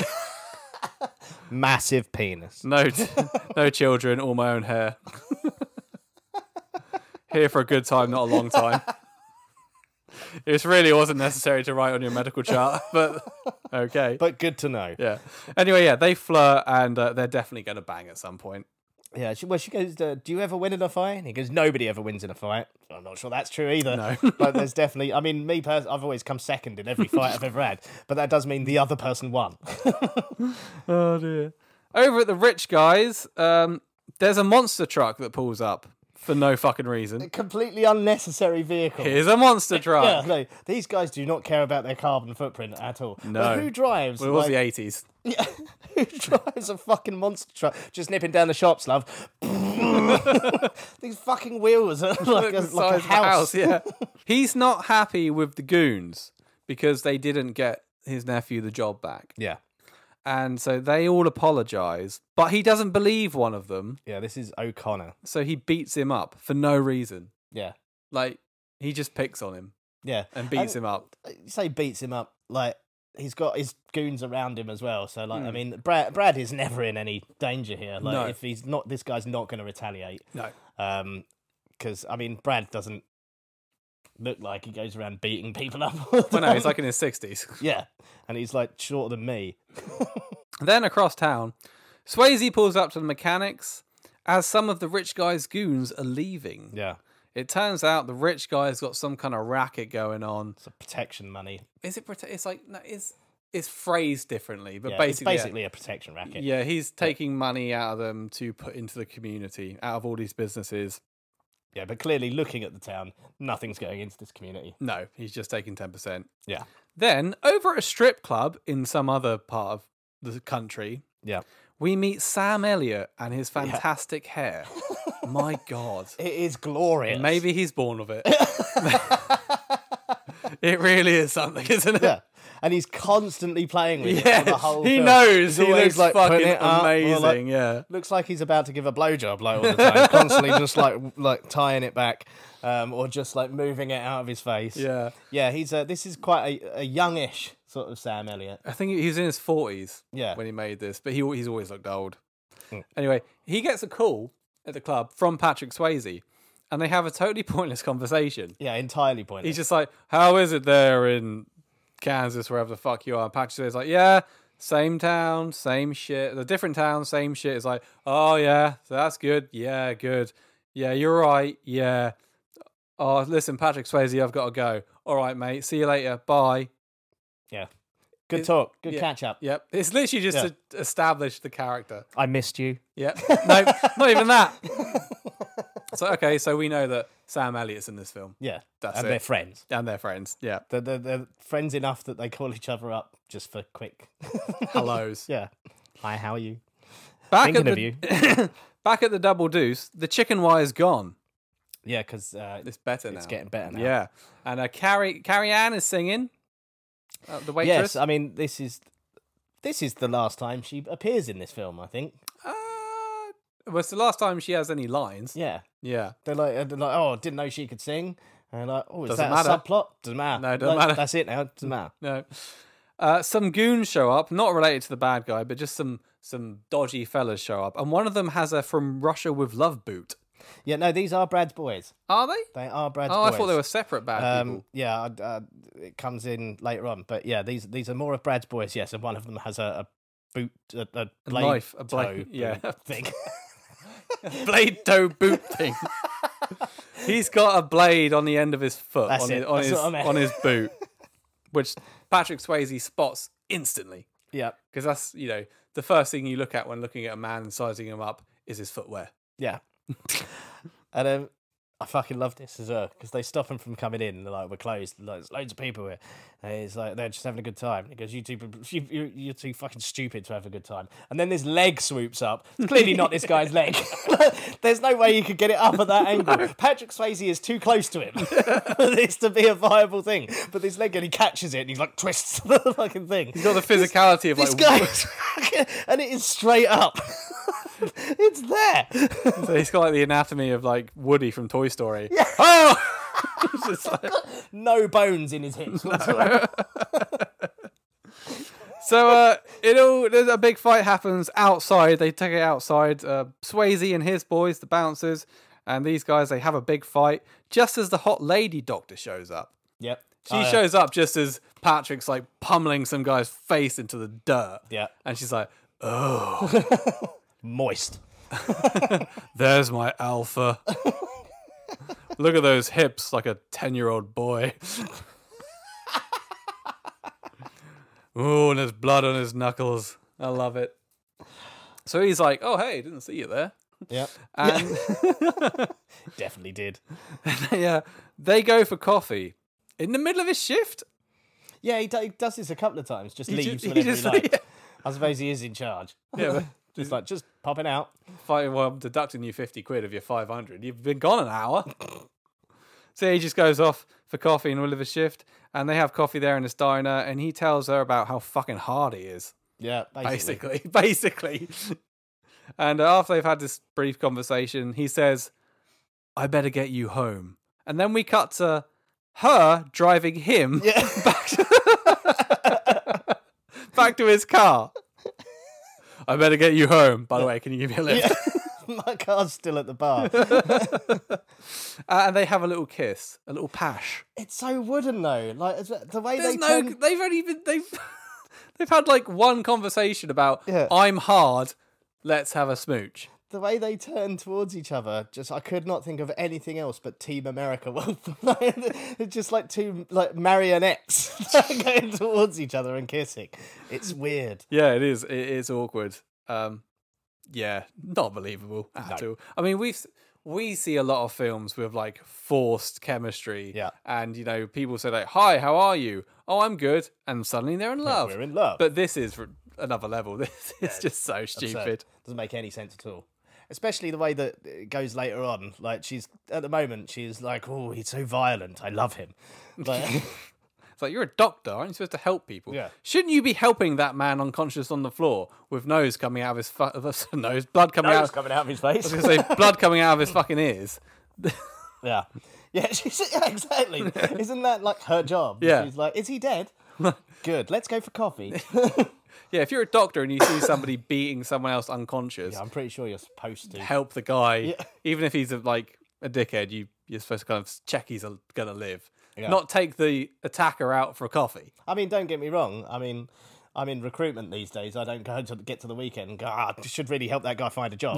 Massive penis. no no children, all my own hair. Here for a good time, not a long time. It really wasn't necessary to write on your medical chart, but okay. But good to know. Yeah. Anyway, yeah, they flirt, and uh, they're definitely going to bang at some point. Yeah, she, well, she goes, uh, do you ever win in a fight? And he goes, nobody ever wins in a fight. I'm not sure that's true either. No. But there's definitely, I mean, me personally, I've always come second in every fight I've ever had. But that does mean the other person won. Oh dear. Over at the rich guys, um, there's a monster truck that pulls up for no fucking reason. Completely unnecessary vehicle. Here's a monster truck. Yeah, no, these guys do not care about their carbon footprint at all. No. But who drives? Well, it was like- the eighties. Yeah, who drives a fucking monster truck? Just nipping down the shops, love. These fucking wheels are like a, The like a size of house. yeah. He's not happy with the goons because they didn't get his nephew the job back. Yeah, And so they all apologize, but he doesn't believe one of them. yeah. This is O'Connor. So he beats him up for no reason. Yeah, Like, he just picks on him yeah. and beats And- him up. You say beats him up, like he's got his goons around him as well. So like, I Hmm. mean, Brad Brad is never in any danger here. Like, No. if he's not, this guy's not going to retaliate. No. Um, because I mean, Brad doesn't look like he goes around beating people up. all the Well, no, time. he's like in his sixties. yeah, and he's like shorter than me. Then across town, Swayze pulls up to the mechanics as some of the rich guy's goons are leaving. Yeah. It turns out the rich guy's got some kind of racket going on. It's a protection money. Is it? Prote- it's like no, it's it's phrased differently, but Yeah, basically, it's basically a protection racket. yeah, he's taking money out of them to put into the community, out of all these businesses. Yeah, but clearly looking at the town, nothing's going into this community. No, he's just taking ten percent. Yeah. Then over at a strip club in some other part of the country, Yeah. we meet Sam Elliott and his fantastic hair. My God. It is glorious. Maybe he's born with it. It really is something, isn't it? Yeah. And he's constantly playing with it Yeah, for the whole he film. knows. He's He always, looks putting fucking it up, or, amazing. like, yeah. looks like he's about to give a blowjob like all the time, constantly just like like tying it back, um, or just like moving it out of his face. Yeah. Yeah, he's uh, this is quite a, a youngish sort of Sam Elliott. I think he was in his forties Yeah. when he made this, but he he's always looked old. Mm. Anyway, he gets a call at the club from Patrick Swayze, and they have a totally pointless conversation. Yeah, entirely pointless. He's just like, "How is it there in Kansas, wherever the fuck you are?" And Patrick Swayze's like, "Yeah, same town, same shit. The different town, same shit." It's like, "Oh yeah, so that's good. Yeah, good. Yeah, you're right. Yeah. Oh, listen, Patrick Swayze, I've got to go. All right, mate. See you later. Bye." yeah. Good It- talk. Good yeah. catch up. Yep. It's literally just Yeah. to establish the character. I missed you. Yep. No, not even that. So okay, so we know that Sam Elliott's in this film, Yeah. That's and it. they're friends. and they're friends. Yeah. They're, they're, they're friends enough that they call each other up just for quick. Hellos. Yeah. Hi, how are you? Back Thinking at of the, you. Back at the Double Deuce, the chicken wire's gone. Yeah, because uh, It's better now. it's getting better now. Yeah. And uh, Carrie Carrie Ann is singing. Uh, the waitress. Yes, I mean this is this is the last time she appears in this film. I think. Uh, well, it's the last time she has any lines. Yeah, Yeah. they're like, they're like, oh, didn't know she could sing. And like, oh, is Doesn't that matter. a subplot? Doesn't matter. No, it doesn't Like, matter. That's it now. Doesn't matter. No. Uh, some goons show up, not related to the bad guy, but just some some dodgy fellas show up, and one of them has a From Russia with Love boot. Yeah, no, these are Brad's boys. Are they? They are Brad's Oh, boys. I thought they were separate bad Um, people. yeah, uh, uh, it comes in later on, but yeah, these these are more of Brad's boys. Yes, and one of them has a, a boot, a, a blade, knife, a blade, toe yeah. boot thing. Blade toe boot thing. He's got a blade on the end of his foot, That's on, it. his, on, That's his, what I meant. on his boot, which Patrick Swayze spots instantly. Yeah, Because that's, you know, the first thing you look at when looking at a man and sizing him up is his footwear. yeah. And um, I fucking love this as well because they stop him from coming in. And they're like, "We're closed. Like, there's loads of people here." And he's like, "They're just having a good time." He goes, "You two, you, you, you're too fucking stupid to have a good time." And then this leg swoops up. It's clearly not this guy's leg. There's no way you could get it up at that angle. Patrick Swayze is too close to him for this to be a viable thing. But this leg, and he catches it, and he like twists the fucking thing. He's got the physicality of This like. guy, is fucking- and it is straight up. It's there. So he's got like the anatomy of like Woody from Toy Story. Yeah. Oh! It's just like- No bones in his hips whatsoever. So uh, it all there's a big fight happens outside. They take it outside. Uh, Swayze and his boys, the bouncers, and these guys, they have a big fight. Just as the hot lady doctor shows up, Yep. she Oh, yeah. shows up just as Patrick's like pummeling some guy's face into the dirt. Yeah. And she's like, Moist. "There's my alpha. Look at those hips, like a ten-year-old boy." Ooh, and there's blood on his knuckles. I love it. So he's like, "Oh, hey, didn't see you there." Yep. And Definitely did. yeah, they go for coffee in the middle of his shift. Yeah, he, do, he does this a couple of times. Just He leaves just- he whenever he, just- likes. yeah. I suppose he is in charge. Yeah, but Just like, just popping out. fight, well, I'm deducting you fifty quid of your five hundred. You've been gone an hour. So he just goes off for coffee in the middle of his shift, and they have coffee there in his diner, and he tells her about how fucking hard he is. Yeah, basically. Basically, basically. And uh, after they've had this brief conversation, he says, "I better get you home." And then we cut to her driving him Yeah. back, to back to his car. "I better get you home. By the way, can you give me a lift?" Yeah. My car's still at the bar. Uh, and they have a little kiss, a little pash. It's so wooden though. Like it's- the way There's they no. turn... They've only been. They've. They've had like one conversation about Yeah. "I'm hard. Let's have a smooch." the way they turn towards each other, just I could not think of anything else but Team America. Well, it's just like two like marionettes going towards each other and kissing. It's weird. Yeah, it is. It is awkward. Um, yeah, not believable at No. all. I mean, we we see a lot of films with like forced chemistry. Yeah. And you know, people say like, "Hi, how are you?" "Oh, I'm good," and suddenly they're in love. We're in love. But this is for another level. This is just so Absurd. stupid. Doesn't make any sense at all. Especially the way that it goes later on. Like she's at the moment, she's like, "Oh, he's so violent. I love him." Like, It's like, you're a doctor, aren't you supposed to help people? Yeah. Shouldn't you be helping that man unconscious on the floor with nose coming out of his fu- nose, blood coming nose out? coming out of his face. I was going to say blood coming out of his fucking ears. Yeah, yeah, she's, yeah, exactly. Isn't that like her job? Yeah. She's like, "Is he dead?" Good. Let's go for coffee. Yeah, if you're a doctor and you see somebody beating someone else unconscious, Yeah, I'm pretty sure you're supposed to. help the guy. Yeah. Even if he's a, like a dickhead, you you're supposed to kind of check he's a, gonna live, Yeah. not take the attacker out for a coffee. I mean, don't get me wrong. I mean, I'm in recruitment these days. I don't go to get to the weekend and go, "Ah, I should really help that guy find a job."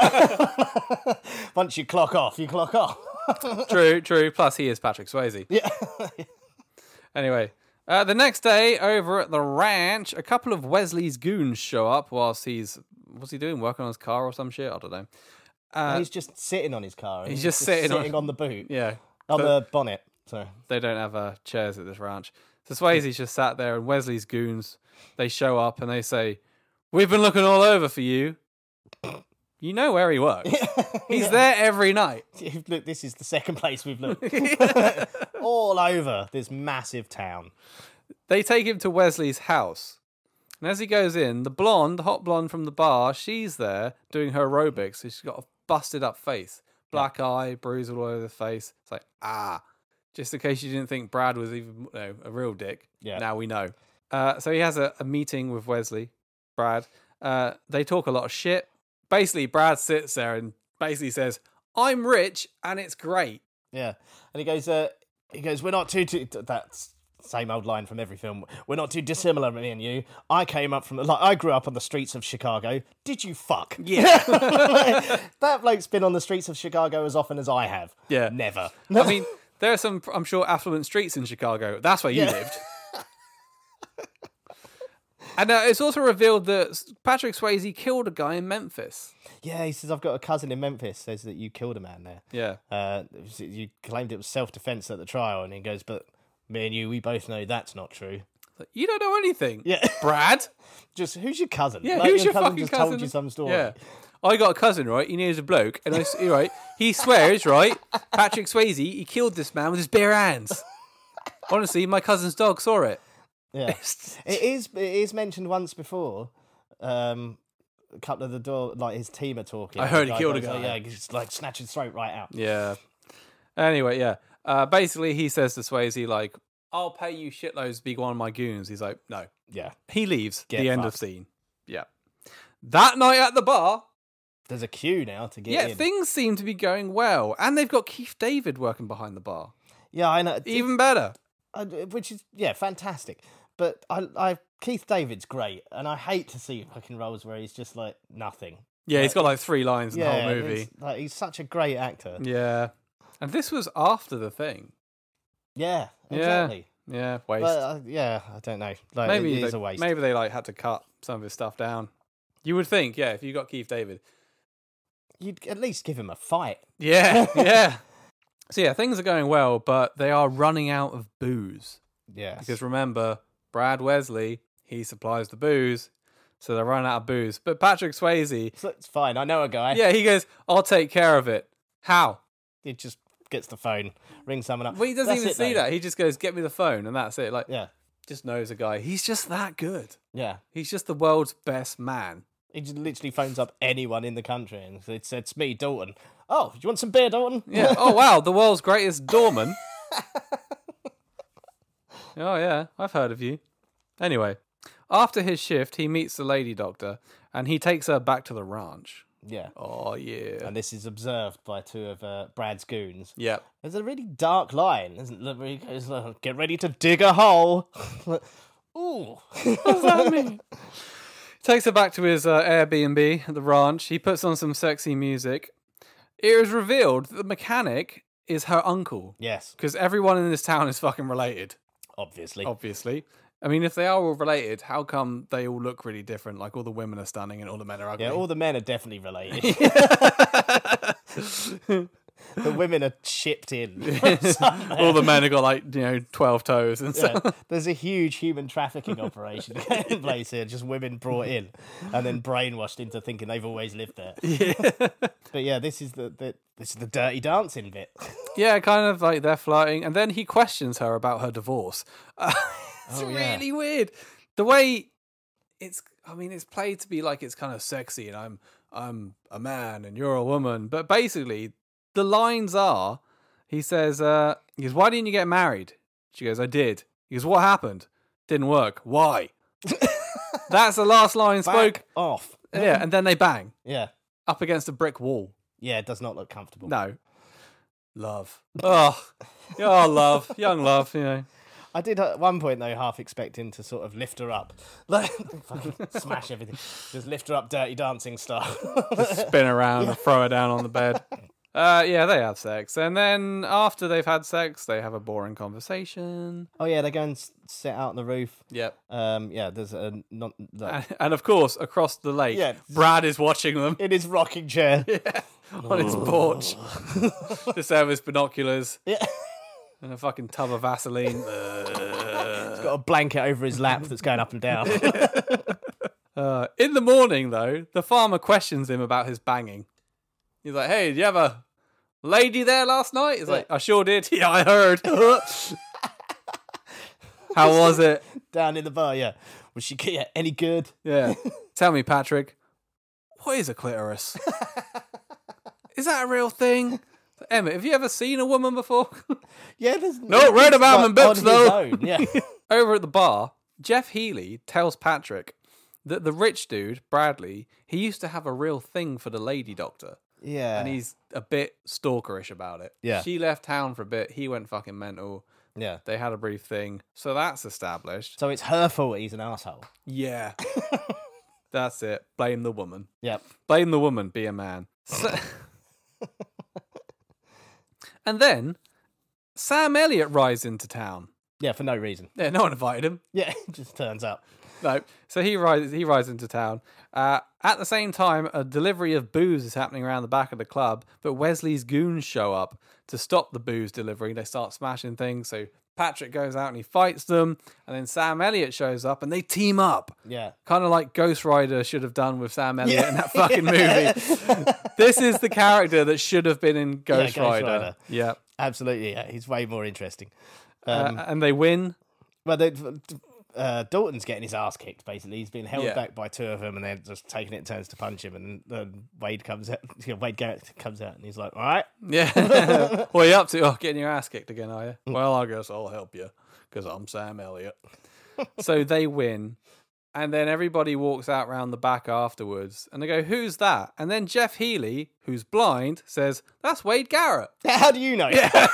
Once you clock off, you clock off. True, true. Plus, he is Patrick Swayze. Yeah. Anyway, uh, the next day over at the ranch, a couple of Wesley's goons show up whilst he's what's he doing? Working on his car or some shit? I don't know. Uh, he's just sitting on his car. he's just sitting on- on... the boot, yeah, on So- the bonnet. So they don't have uh, chairs at this ranch. So Swayze's just sat there, and Wesley's goons, they show up and they say, "We've been looking all over for you." You know where he works. He's there every night. look, this is the second place we've looked. All over this massive town. They take him to Wesley's house. And as he goes in, the blonde, the hot blonde from the bar, she's there doing her aerobics. So she's got a busted up face. Black eye, bruise all over the face. It's like, ah. Just in case you didn't think Brad was even you know, a real dick. Yeah. Now we know. Uh, so he has a, a meeting with Wesley, Brad. Uh, they talk a lot of shit. Basically, Brad sits there and basically says, "I'm rich and it's great." Yeah, and he goes, uh, he goes, "We're not too, too that's same old line from every film. We're not too dissimilar, me and you. I came up from, like, I grew up on the streets of Chicago. Did you fuck?" Yeah. That bloke's been on the streets of Chicago as often as I have. Yeah. Never. I mean, there are some, I'm sure, affluent streets in Chicago. That's where you Yeah. lived. And uh, it's also revealed that Patrick Swayze killed a guy in Memphis. Yeah, he says, "I've got a cousin in Memphis." Says that you killed a man there. Yeah. Uh, it was- you claimed it was self-defense at the trial, and he goes, "But me and you, we both know that's not true." Like, you don't know anything. Yeah. Brad. Just who's your cousin? Yeah, Like, who's your, cousin fucking just cousin? told you some story. Yeah. I got a cousin, right? He knows a bloke, and I, s- right, he swears, right, Patrick Swayze, he killed this man with his bare hands. Honestly, my cousin's dog saw it. Yeah. It is. It is mentioned once before. Um, a couple of the door, like his team are talking. I heard he The killed a goes, "Oh, guy." yeah, just like snatch his throat right out. Yeah. Anyway, yeah. Uh, basically, he says to Swayze, like, "I'll pay you shitloads to be one of my goons." He's like, "No." Yeah. He leaves. Get the end of fucked. scene. Yeah. That night at the bar, There's a queue now to get yeah, in. things seem to be going well, and they've got Keith David working behind the bar. yeah, I know. Even better. Uh, which is yeah, fantastic. But I, I, Keith David's great, and I hate to see fucking roles where he's just like nothing. Yeah, he's got like three lines in Yeah, the whole movie. it's- like he's such a great actor. Yeah. And this was after the thing. Yeah, Yeah. exactly. Yeah, waste. But uh, yeah, I don't know. Like, maybe it is they, a waste. maybe they like had to cut some of his stuff down. You would think, yeah, if you got Keith David. You'd at least give him a fight. Yeah, yeah. So yeah, things are going well, but they are running out of booze. Yeah, Because remember, Brad Wesley, he supplies the booze, so they're running out of booze. But Patrick Swayze, so it's fine. I know a guy. yeah, he goes, "I'll take care of it." How? He just gets the phone, rings someone up. Well, he doesn't That's even it, see though. that. He just goes, "Get me the phone," and that's it. Like, Yeah, just knows a guy. He's just that good. yeah. He's just the world's best man. He just literally phones up anyone in the country and it's, it's me, Dalton. Oh, do you want some beer, Dalton? Yeah. Oh wow, the world's greatest doorman. Oh yeah, I've heard of you. Anyway, after his shift, he meets the lady doctor, and he takes her back to the ranch. Yeah. Oh yeah. And this is observed by two of uh, Brad's goons. Yeah. There's a really dark line, isn't it? Where he goes, like, "Get ready to dig a hole." Like, ooh. What does that mean? Takes her back to his uh, Airbnb at the ranch. He puts on some sexy music. It is revealed that the mechanic is her uncle. Yes, Because everyone in this town is fucking related, obviously. obviously. I mean, if they are all related, how come they all look really different? Like, all the women are stunning and all the men are ugly. Yeah, all the men are definitely related. The women are shipped in. all the men have got, like, you know, twelve toes and Yeah, stuff. there's a huge human trafficking operation in place here. Just women brought in and then brainwashed into thinking they've always lived there. Yeah. But yeah, this is the, the this is the dirty dancing bit. Yeah, kind of like they're flirting. And then he questions her about her divorce. Uh, it's Oh, yeah. really weird. The way it's, I mean, it's played to be like it's kind of sexy and I'm, I'm a man and you're a woman. But basically, the lines are, he says, uh, he goes, why didn't you get married? She goes, I did. He goes, what happened? Didn't work. Why? That's the last line spoke. Back off. Yeah, and then they bang Yeah. up against a brick wall. Yeah, it does not look comfortable. No. Love. Oh, oh, love. Young love, you know. I did at one point though half expect him to sort of lift her up, like fucking smash everything, just lift her up, dirty dancing style. Spin around and throw her down on the bed. Uh, yeah, they have sex. And then after they've had sex, they have a boring conversation. Oh yeah, they go and s- sit out on the roof. Yep. Um, yeah, there's a not And, and of course, across the lake, Yeah. Brad is watching them in his rocking chair. on his porch. Just there with his binoculars Yeah. and a fucking tub of Vaseline. He's got a blanket over his lap that's going up and down. Uh, in the morning, though, the farmer questions him about his banging. He's like, hey, did you have a lady there last night? He's like, I sure did. Yeah, I heard. How was it? Down in the bar, yeah. Was she yeah, any good? Yeah. Tell me, Patrick, what is a clitoris? Is that a real thing? Emmett, have you ever seen a woman before? Yeah, there's No, read about them in books, on his though. own, Yeah. Over at the bar, Jeff Healy tells Patrick that the rich dude, Bradley, he used to have a real thing for the lady doctor. Yeah. And he's a bit stalkerish about it. Yeah. She left town for a bit. He went fucking mental. Yeah. They had a brief thing. So that's established. So it's her fault he's an asshole. Yeah. That's it. Blame the woman. Yep. Blame the woman. Be a man. So- and then Sam Elliott rides into town. Yeah, for no reason. Yeah, no one invited him. Yeah, it just turns up. No. So he rides he rides into town. Uh, at the same time, a delivery of booze is happening around the back of the club, but Wesley's goons show up to stop the booze delivery. They start smashing things. So Patrick goes out and he fights them, and then Sam Elliott shows up and they team up. Yeah. Kind of like Ghost Rider should have done with Sam Elliott in that fucking movie. This is the character that should have been in Ghost, Ghost Rider. Rider. Yeah. Absolutely, yeah. He's way more interesting. Um, uh, and they win. Well, they, uh, Dalton's getting his ass kicked, basically. He's been held Yeah. back by two of them, and they're just taking it turns to punch him. And then Wade comes out, you know, Wade Garrett comes out, and he's like, all right. Yeah. What are you up to? Oh, getting your ass kicked again, are you? Well, I guess I'll help you because I'm Sam Elliott. So they win. And then everybody walks out round the back afterwards and they go, who's that? And then Jeff Healy, who's blind, says, that's Wade Garrett. How do you know?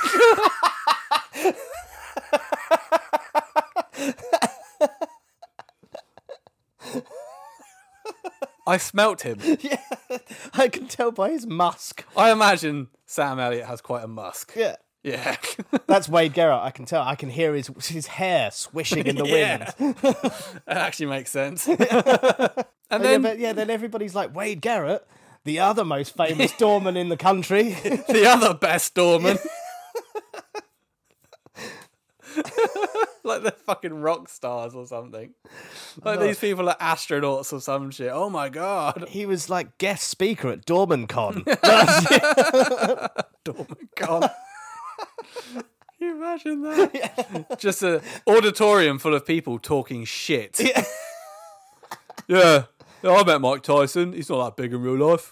I smelt him. Yeah, I can tell by his musk. I imagine Sam Elliott has quite a musk. Yeah. Yeah. That's Wade Garrett. I can tell. I can hear his his hair swishing in the Yeah. wind. That actually makes sense. And But then yeah, but yeah, then everybody's like, Wade Garrett, the other most famous doorman in the country. the other best doorman. Like they're fucking rock stars or something. Like these people are astronauts or some shit. Oh my god. He was like guest speaker at DormanCon. Dormant Con. Can you imagine that? Just an auditorium full of people talking shit. Yeah. Yeah. Yeah, I met Mike Tyson. He's not that big in real life.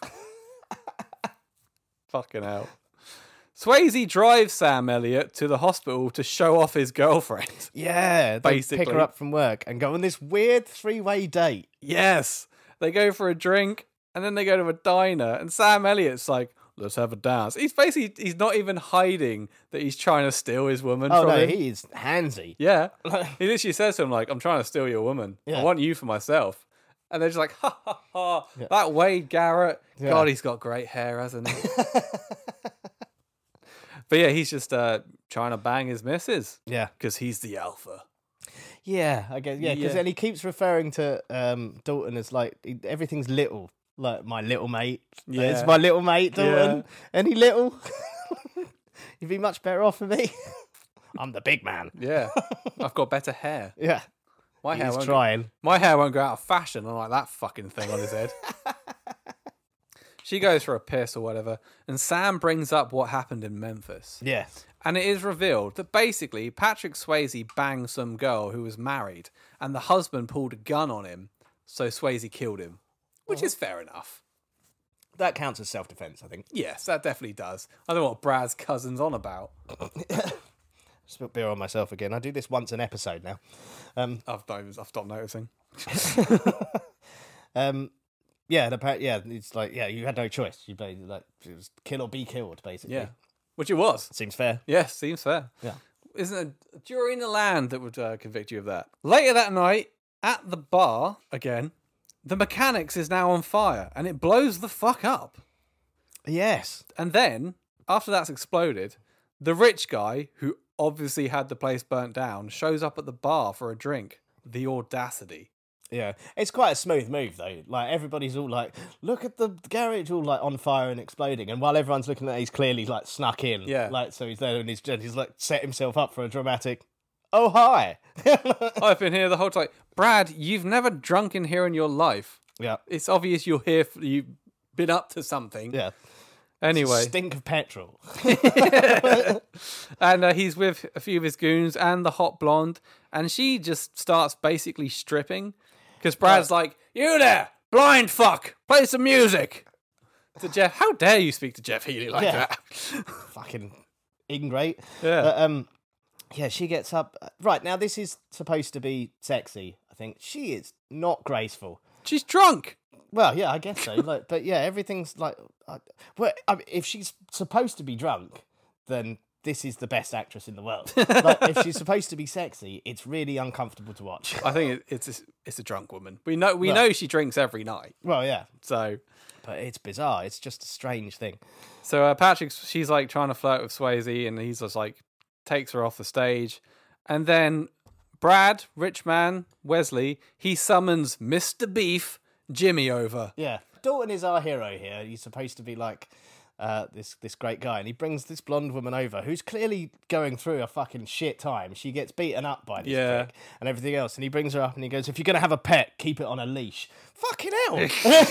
Fucking hell. Swayze drives Sam Elliott to the hospital to show off his girlfriend. Yeah, they pick Basically. her up from work and go on this weird three-way date. Yes. They go for a drink and then they go to a diner and Sam Elliott's like, let's have a dance. He's basically, he's not even hiding that he's trying to steal his woman Oh from no, him. he is handsy. Yeah. He literally says to him, like, I'm trying to steal your woman. Yeah. I want you for myself. And they're just like, ha ha ha, yeah. That Wade Garrett, yeah. God, he's got great hair, hasn't he? But yeah, he's just uh, trying to bang his missus. Yeah. Because he's the alpha. Yeah, I guess. Yeah, because Yeah. then he keeps referring to um, Dalton as like, he- everything's little. Like, my little mate. Yeah. It's my little mate, Dalton. Yeah. Any little? You'd be much better off for me. I'm the big man. Yeah. I've got better hair. Yeah. My hair He's won't trying. Go, my hair won't go out of fashion. I like that fucking thing on his head. She goes for a piss or whatever, and Sam brings up what happened in Memphis. Yes. And it is revealed that basically Patrick Swayze banged some girl who was married, and the husband pulled a gun on him, so Swayze killed him, which is fair enough. That counts as self-defense, I think. Yes, that definitely does. I don't know what Brad's cousin's on about. Spilt beer on myself again. I do this once an episode now. Um, I've, I've stopped noticing. um, yeah, the, yeah, it's like, yeah, you had no choice. You basically, like, it was kill or be killed, basically. Yeah, which it was. Seems fair. Yes, seems fair. Yeah. Isn't a jury in the land that would uh, convict you of that? Later that night, at the bar, again, the mechanics is now on fire, and it blows the fuck up. Yes. And then, after that's exploded, the rich guy, who obviously had the place burnt down, shows up at the bar for a drink. The audacity. Yeah, it's quite a smooth move though. Like, everybody's all like, "Look at the garage all like on fire and exploding," and while everyone's looking at it, he's clearly like snuck in. Yeah. Like, so he's there and he's he's like set himself up for a dramatic. Oh hi. I've been here the whole time. Brad, you've never drunk in here in your life. Yeah. It's obvious you're here. For, you've been up to something. Yeah. Anyway, Stink of petrol. and uh, he's with a few of his goons and the hot blonde, and she just starts basically stripping because Brad's uh, like, "You there, blind fuck, play some music." To Jeff, how dare you speak to Jeff Healey like Yeah. that? Fucking ingrate. Yeah. But, um, yeah, she gets up. Right, now this is supposed to be sexy, I think. She is not graceful. She's drunk. Well, yeah, I guess so. Like, but yeah, everything's like, uh, well, I mean, if she's supposed to be drunk, then this is the best actress in the world. Like, if she's supposed to be sexy, it's really uncomfortable to watch. I think it, it's a, it's a drunk woman. We know we Well, know she drinks every night. Well, yeah, So, but it's bizarre. It's just a strange thing. so uh, Patrick, she's like trying to flirt with Swayze, and he's just like takes her off the stage, and then Brad, rich man, Wesley, he summons Mister Beef, Jimmy over. Yeah, Dalton is our hero here. He's supposed to be like uh, this this great guy, and he brings this blonde woman over who's clearly going through a fucking shit time. She gets beaten up by this Yeah. prick and everything else, and he brings her up and he goes, "If you're gonna have a pet, keep it on a leash." Fucking hell!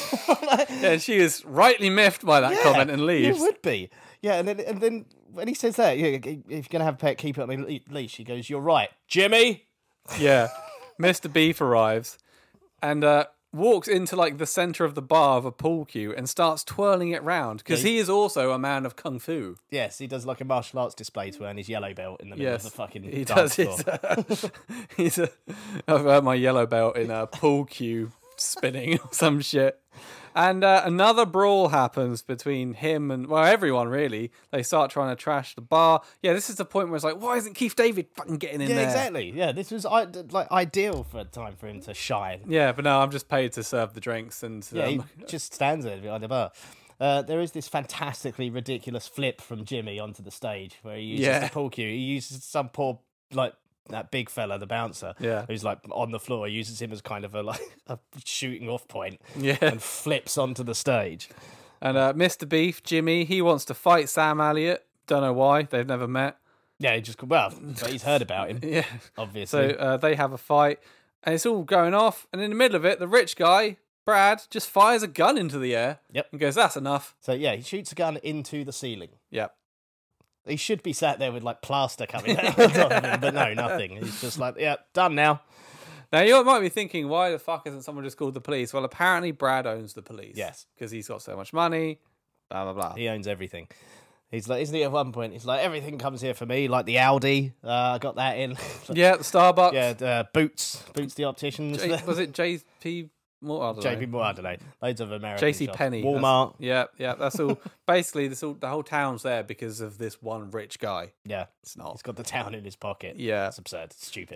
Yeah, she is rightly miffed by that Yeah, comment and leaves. It would be. Yeah, and then and then when he says that, yeah, if you're gonna have a pet, keep it on a le- leash. He goes, "You're right, Jimmy." Yeah, Mister Beef arrives and uh, walks into like the center of the bar of a pool cue and starts twirling it round because Yeah, he is also a man of kung fu. Yes, he does like a martial arts display to earn his yellow belt in the middle Yes, of the fucking he dance does. floor. He's a, he's a. I've earned my yellow belt in a pool cue spinning or some shit. And uh, another brawl happens between him and, well, everyone really. They start trying to trash the bar. Yeah, this is the point where it's like, why isn't Keith David fucking getting in Yeah, there? exactly. Yeah, this was I- like ideal for a time for him to shine. Yeah, but no, I'm just paid to serve the drinks. And Yeah, he um, just stands there behind the bar. Uh, there is this fantastically ridiculous flip from Jimmy onto the stage where he uses Yeah. the pool cue. He uses some poor, like, that big fella, the bouncer, Yeah. who's like on the floor, uses him as kind of a like a shooting off point, Yeah. and flips onto the stage. And uh, Mister Beef, Jimmy, he wants to fight Sam Elliott. Don't know why. They've never met. Yeah, he just well, but he's heard about him, Yeah. obviously. So uh, they have a fight, and it's all going off. And in the middle of it, the rich guy, Brad, just fires a gun into the air. Yep. And goes, that's enough. So yeah, he shoots a gun into the ceiling. Yep. He should be sat there with like plaster coming out of him, but no, nothing. He's just like, yeah, done now. Now, you might be thinking, why the fuck isn't someone just called the police? Well, apparently Brad owns the police. Yes. Because he's got so much money, blah, blah, blah. He owns everything. He's like, isn't he? At one point, he's like, everything comes here for me, like the Audi. Uh, I got that in. Yeah, the Starbucks. Yeah, uh, Boots, Boots the opticians. J- was it J P More? I don't J know. P Moore, I don't know. Loads of American J C shops. Penney. Walmart. Yeah, yeah. That's all. Basically, this all the whole town's there because of this one rich guy. Yeah, It's not. he's got the town in his pocket. Yeah. It's absurd. It's stupid.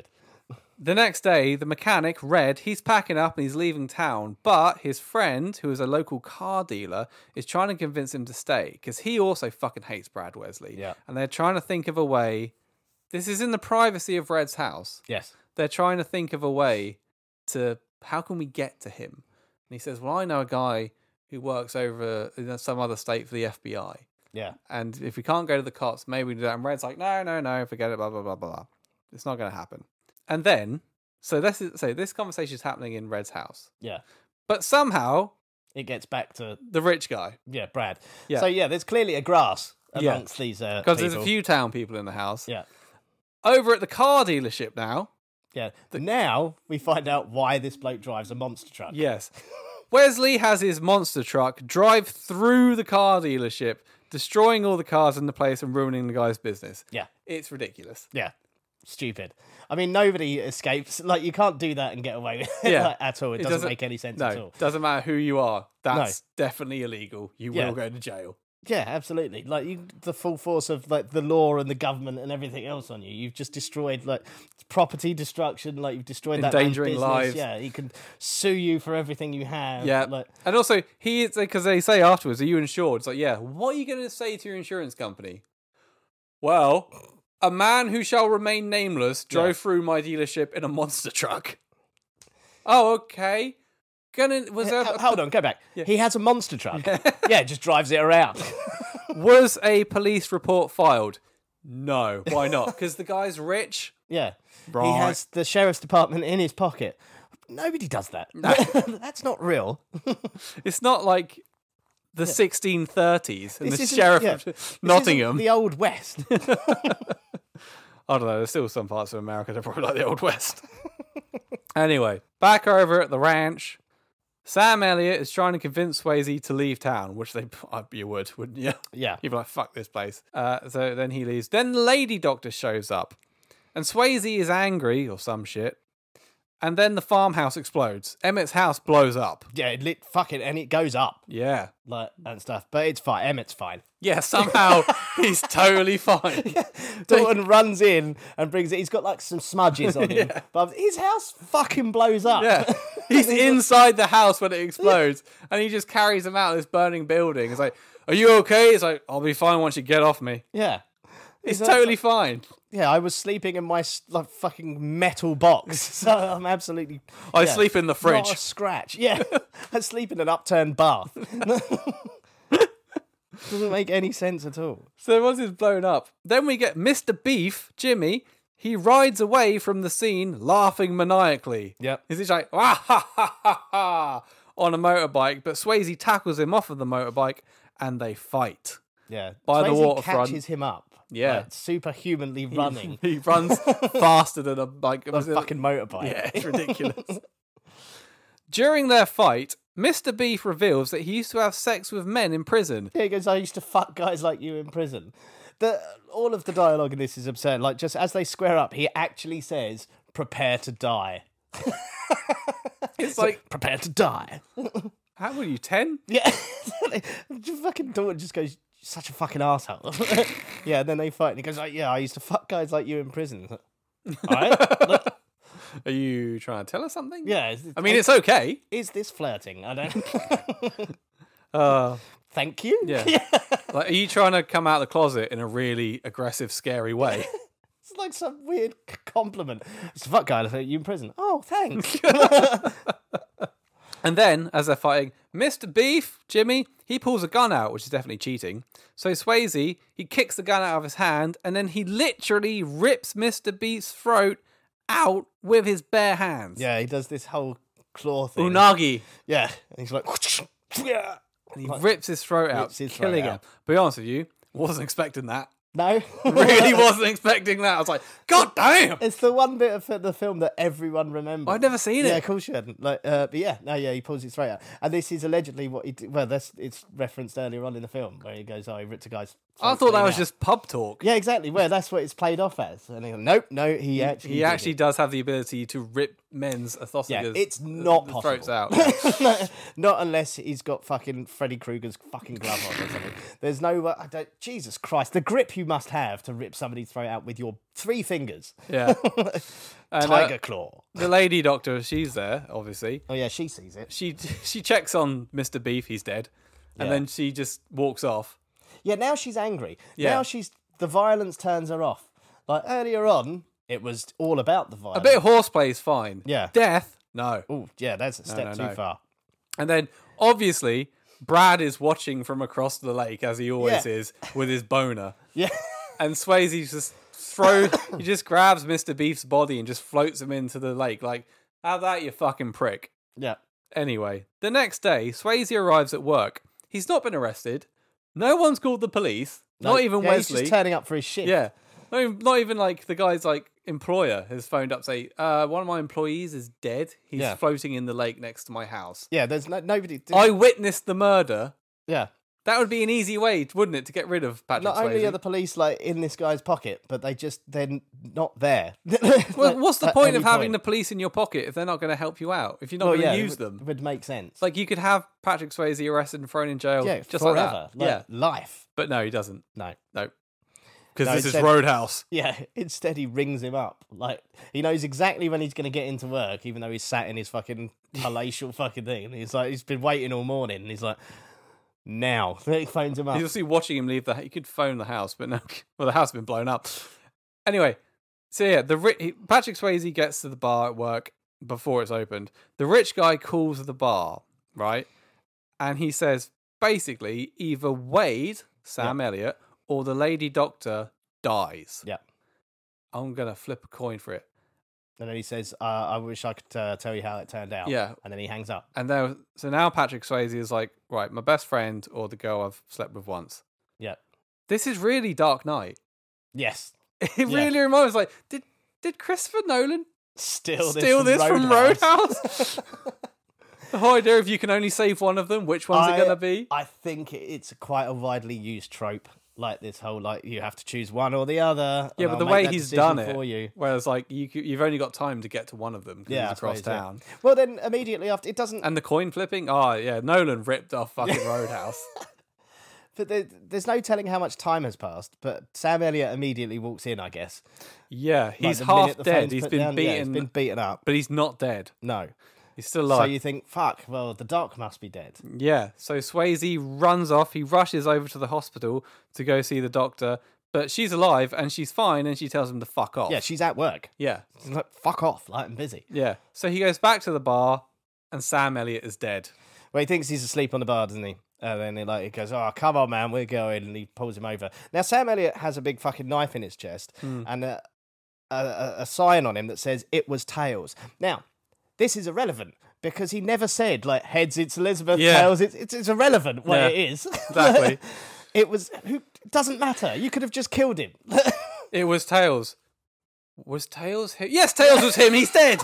The next day, the mechanic, Red, he's packing up and he's leaving town. But his friend, who is a local car dealer, is trying to convince him to stay because he also fucking hates Brad Wesley. Yeah. And they're trying to think of a way. This is in the privacy of Red's house. Yes. They're trying to think of a way to, how can we get to him? And he says, well, I know a guy who works over in some other state for the F B I. Yeah. And if we can't go to the cops, maybe we do that. And Red's like, no, no, no, forget it, blah, blah, blah, blah. It's not going to happen. And then, so this is, so this conversation is happening in Red's house. Yeah. But somehow, It gets back to, the rich guy, yeah, Brad. Yeah. So, yeah, there's clearly a grass Yeah. amongst these uh, because there's a people. few town people in the house. Yeah. Over at the car dealership now, Yeah. Now we find out why this bloke drives a monster truck. yes, Wesley has his monster truck drive through the car dealership, destroying all the cars in the place and ruining the guy's business. Yeah. It's ridiculous. Yeah. Stupid. I mean, nobody escapes. Like, you can't do that and get away with it Yeah. like, at all. It, doesn't, make any sense no, at all. doesn't matter who you are. That's definitely illegal. You Yeah. will go to jail. Yeah, absolutely. Like, you, the full force of like the law and the government and everything else on you. You've just destroyed like property destruction. Like, you've destroyed that man's Endangering business. lives. Yeah, he can sue you for everything you have. Yeah, Like, and also he is because they say afterwards, "Are you insured?" It's like, yeah. What are you going to say to your insurance company? Well, a man who shall remain nameless drove Yeah. through my dealership in a monster truck. Oh, okay. Gonna was there H- hold on, go back. Yeah. He has a monster truck. Yeah, just drives it around. was a police report filed? No. Why not? Because the guy's rich. Yeah. Right. He has the sheriff's department in his pocket. Nobody does that. That's not real. It's not like the sixteen thirties and This the isn't- sheriff yeah. of This Nottingham. isn't the Old West. I don't know. There's still some parts of America that are probably like the Old West. Anyway, back over at the ranch, Sam Elliott is trying to convince Swayze to leave town, which they you would, wouldn't you? Yeah. You'd be like, fuck this place. Uh, so then he leaves. Then the lady doctor shows up, and Swayze is angry or some shit. And then the farmhouse explodes. Emmett's house blows up. Yeah, it lit fucking and it goes up Yeah. like and stuff. But it's fine. Emmett's fine. Yeah, somehow he's totally fine. Dalton runs in and brings it. He's got like some smudges on him, but his house fucking blows up. Yeah. He's inside the house when it explodes, and he just carries him out of this burning building. It's like, are you okay? It's like, I'll be fine once you get off me. yeah. It's Is that- totally fine. Yeah, I was sleeping in my s- like fucking metal box, so I'm absolutely. I yeah, sleep in the Not fridge. a scratch. Yeah, I sleep in an upturned bath. Doesn't make any sense at all. So once it's blown up, then we get Mister Beef, Jimmy. He rides away from the scene laughing maniacally. Yep. He's just like, ah, ha, ha, ha, ha, on a motorbike, but Swayze tackles him off of the motorbike and they fight. Yeah, By the Swayze waterfront. catches him up. Yeah. like, superhumanly running He runs faster than a like a fucking motorbike. Yeah, it's ridiculous. During their fight, Mister Beef reveals that he used to have sex with men in prison. Yeah, he goes, I used to fuck guys like you in prison. The, all of the dialogue in this is absurd. Like, just as they square up, he actually says, prepare to die. It's like, Prepare to die. how were you, ten? Yeah. Just fucking Dalton just goes, you're such a fucking asshole. Yeah, and then they fight, and he goes, like, yeah, I used to fuck guys like you in prison. All right. Look, Are you trying to tell us something? yeah. I mean, it's okay. Is this flirting? I don't... Uh, Thank you. yeah. Like, are you trying to come out of the closet in a really aggressive, scary way? It's like some weird c- compliment. It's a fuck guy like you in prison. Oh, thanks. And then, as they're fighting, Mister Beef, Jimmy, he pulls a gun out, which is definitely cheating. So Swayze, he kicks the gun out of his hand, and then he literally rips Mister Beef's throat out with his bare hands. Yeah, he does this whole claw thing. Unagi. Yeah, and he's like, yeah. And he rips his throat out, Rips his throat killing him. out. Be honest with you, wasn't expecting that. No, Really wasn't expecting that. I was like, God damn! It's the one bit of the film that everyone remembers. I've never seen Yeah, it. of course you hadn't. Like, uh, but yeah, no, yeah, he pulls his throat out, and this is allegedly what he did. Well, that's it's referenced earlier on in the film where he goes, "Oh, he ripped a guy's I thought that clean was out. just pub talk. Yeah, exactly. Well, that's what it's played off as. And he, nope, no, he actually He did actually it. does have the ability to rip men's Yeah, esophagus. it's not the possible. throats out. Not unless he's got fucking Freddy Krueger's fucking glove on or something. There's no, uh, I don't, Jesus Christ, the grip you must have to rip somebody's throat out with your three fingers. Yeah. And, Tiger uh, claw. the lady doctor, she's there, obviously. Oh yeah, she sees it. She she checks on Mister Beef, he's dead. And Yeah. then she just walks off. Yeah, now she's angry. Yeah. Now she's, the violence turns her off. Like earlier on, it was all about the violence. A bit of horseplay is fine. Yeah. Death, no. Oh, yeah, that's a step no, too no. far. And then, obviously, Brad is watching from across the lake, as he always Yeah. is, with his boner. Yeah. And Swayze just throws, he just grabs Mister Beef's body and just floats him into the lake. Like, have that, you fucking prick. Yeah. Anyway, the next day, Swayze arrives at work. He's not been arrested. No one's called the police. No, not even yeah, Wesley. He's just turning up for his shift. Yeah. Not even, not even like the guy's like employer has phoned up say, uh, one of my employees is dead. He's Yeah. floating in the lake next to my house. Yeah, there's no, nobody. I witnessed the murder. yeah. That would be an easy way, wouldn't it, to get rid of Patrick Not Swayze? only are the police like in this guy's pocket, but they just they're n- not there. Well, what's the At point any of having point. the police in your pocket if they're not going to help you out? If you're not Well, going to yeah, use it would, them? It would make sense. Like, you could have Patrick Swayze arrested and thrown in jail yeah, just forever. like that. yeah. life. But no, he doesn't. No. No. Because No, this is instead- Roadhouse. Yeah, instead he rings him up. Like he knows exactly when he's going to get into work, even though he's sat in his fucking palatial fucking thing. And he's like, he's been waiting all morning, and he's like, now he phones him up. He's obviously watching him leave the house. You could phone the house, but no. Well, the house has been blown up. Anyway, so yeah, the ri- he, Patrick Swayze gets to the bar at work before it's opened. The rich guy calls the bar, right? And he says, basically, either Wade, Sam Elliott, or the lady doctor dies. Yeah. I'm going to flip a coin for it. And then he says, uh, "I wish I could uh, tell you how it turned out." Yeah. And then he hangs up. And there, so now Patrick Swayze is like, right, my best friend or the girl I've slept with once. Yeah. This is really Dark Knight. Yes. It Yeah. really reminds like, did did Christopher Nolan Steal this, steal from, this from Roadhouse. Roadhouse? The whole idea if you can only save one of them, which one's I- it going to be? I think it's quite a widely used trope. Like this whole, like you have to choose one or the other. Yeah, and but I'll the make way that he's decision done it, for you. whereas like you c- you've only got time to get to one of them because Yeah, he's I across suppose, yeah. town. Well, then immediately after, it doesn't. And the coin flipping, oh yeah, Nolan ripped off fucking Roadhouse. But there, there's no telling how much time has passed. But Sam Elliott immediately walks in, I guess. Yeah, Like, he's the half minute the dead. phone's He's put been down, beaten, yeah, he's been beaten up. but he's not dead. No. He's still So alive. you think, fuck, well, the doc must be dead. Yeah, so Swayze runs off. He rushes over to the hospital to go see the doctor, but she's alive and she's fine, and she tells him to fuck off. Yeah, she's at work. yeah, She's like, fuck off, like, I'm busy. yeah. So he goes back to the bar, and Sam Elliott is dead. Well, he thinks he's asleep on the bar, doesn't he? And then he like he goes, "Oh, come on, man, we're going," and he pulls him over. Now, Sam Elliott has a big fucking knife in his chest Hmm. and a, a, a, a sign on him that says "It was Tails." Now, this is irrelevant because he never said like heads it's Elizabeth, Yeah. tails it's it's, it's irrelevant what Yeah, it is. exactly. It was who it doesn't matter. You could have just killed him. It was Tails. Was Tails him? Yes, Tails was him. He's dead.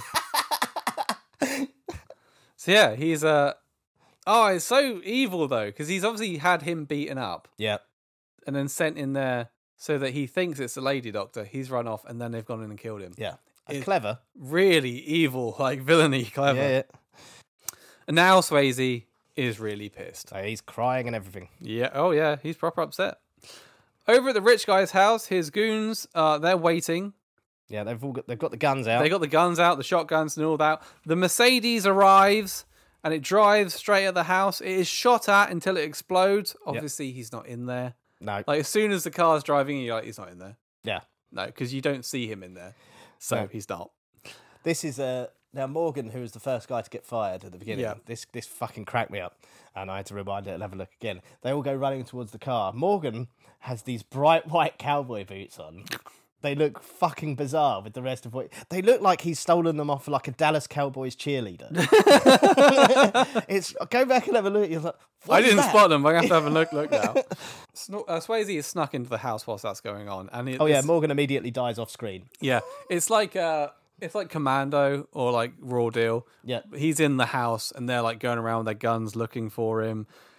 So yeah, he's uh oh, it's so evil though because he's obviously had him beaten up Yeah. and then sent in there so that he thinks it's the lady doctor. He's run off and then they've gone in and killed him. Yeah. It- Clever. Really evil, like villainy, clever. Yeah, yeah. And now Swayze is really pissed. So he's crying and everything. Yeah. Oh yeah, he's proper upset. Over at the rich guy's house, his goons, uh, they're waiting. Yeah, they've all got they've got the guns out. They got the guns out, the shotguns and all that. The Mercedes arrives and it drives straight at the house. It is shot at until it explodes. Obviously, he's not in there. no. Like as soon as the car's driving, you're like, he's not in there. Yeah. No, because you don't see him in there, so No. he's not. This is uh, now Morgan, who was the first guy to get fired at the beginning. Yeah. This this fucking cracked me up, and I had to rewind it and have a look again. They all go running towards the car. Morgan has these bright white cowboy boots on. They look fucking bizarre with the rest of what they look like. He's stolen them off like a Dallas Cowboys cheerleader. It's go back and have a look. You're like, what I is didn't that? spot them. I have to have a look. Look now. Sno- uh, Swayze is snuck into the house whilst that's going on, and it, Oh yeah, it's- Morgan immediately dies off screen. yeah, it's like uh, it's like Commando or like Raw Deal. Yeah. He's in the house, and they're like going around with their guns looking for him.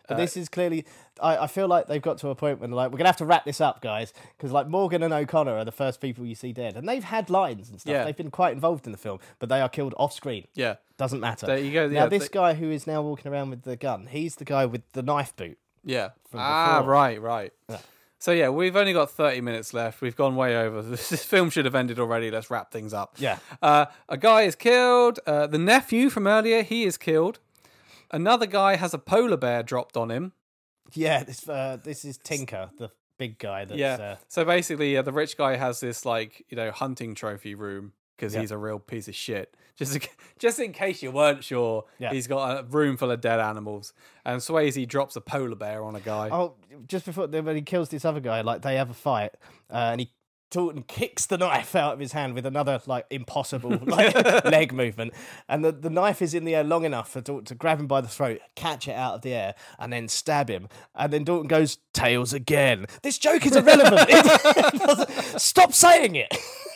But this is clearly, I, I feel like they've got to a point when they're like, we're going to have to wrap this up, guys. Because like Morgan and O'Connor are the first people you see dead. And they've had lines and stuff. Yeah. They've been quite involved in the film, but they are killed off screen. Yeah. Doesn't matter. There you go. Now, Yeah, this they- guy who is now walking around with the gun, he's the guy with the knife boot. Yeah. From Ah, before. right, right. Yeah. So yeah, we've only got thirty minutes left. We've gone way over. This film should have ended already. Let's wrap things up. Yeah. Uh, a guy is killed. Uh, the nephew from earlier, he is killed. Another guy has a polar bear dropped on him. Yeah, this uh, this is Tinker, the big guy. That's, Yeah. Uh, So basically, uh, the rich guy has this like you know hunting trophy room because Yeah. he's a real piece of shit. Just in, just in case you weren't sure, Yeah. he's got a room full of dead animals. And Swayze drops a polar bear on a guy. oh, just before when he kills this other guy, like they have a fight, uh, and he Taunton kicks the knife out of his hand with another like impossible like leg movement, and the, the knife is in the air long enough for Dalton to grab him by the throat, catch it out of the air, and then stab him. And then Dalton goes tails again. This joke is irrelevant. It doesn't- Stop saying it.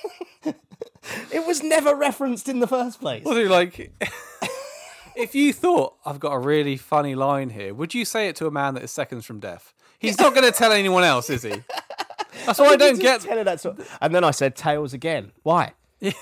It was never referenced in the first place. Was he like? If you thought I've got a really funny line here, would you say it to a man that is seconds from death? He's not going to tell anyone else, is he? That's why I don't Just get. tell her that sort- And then I said tails again. Why?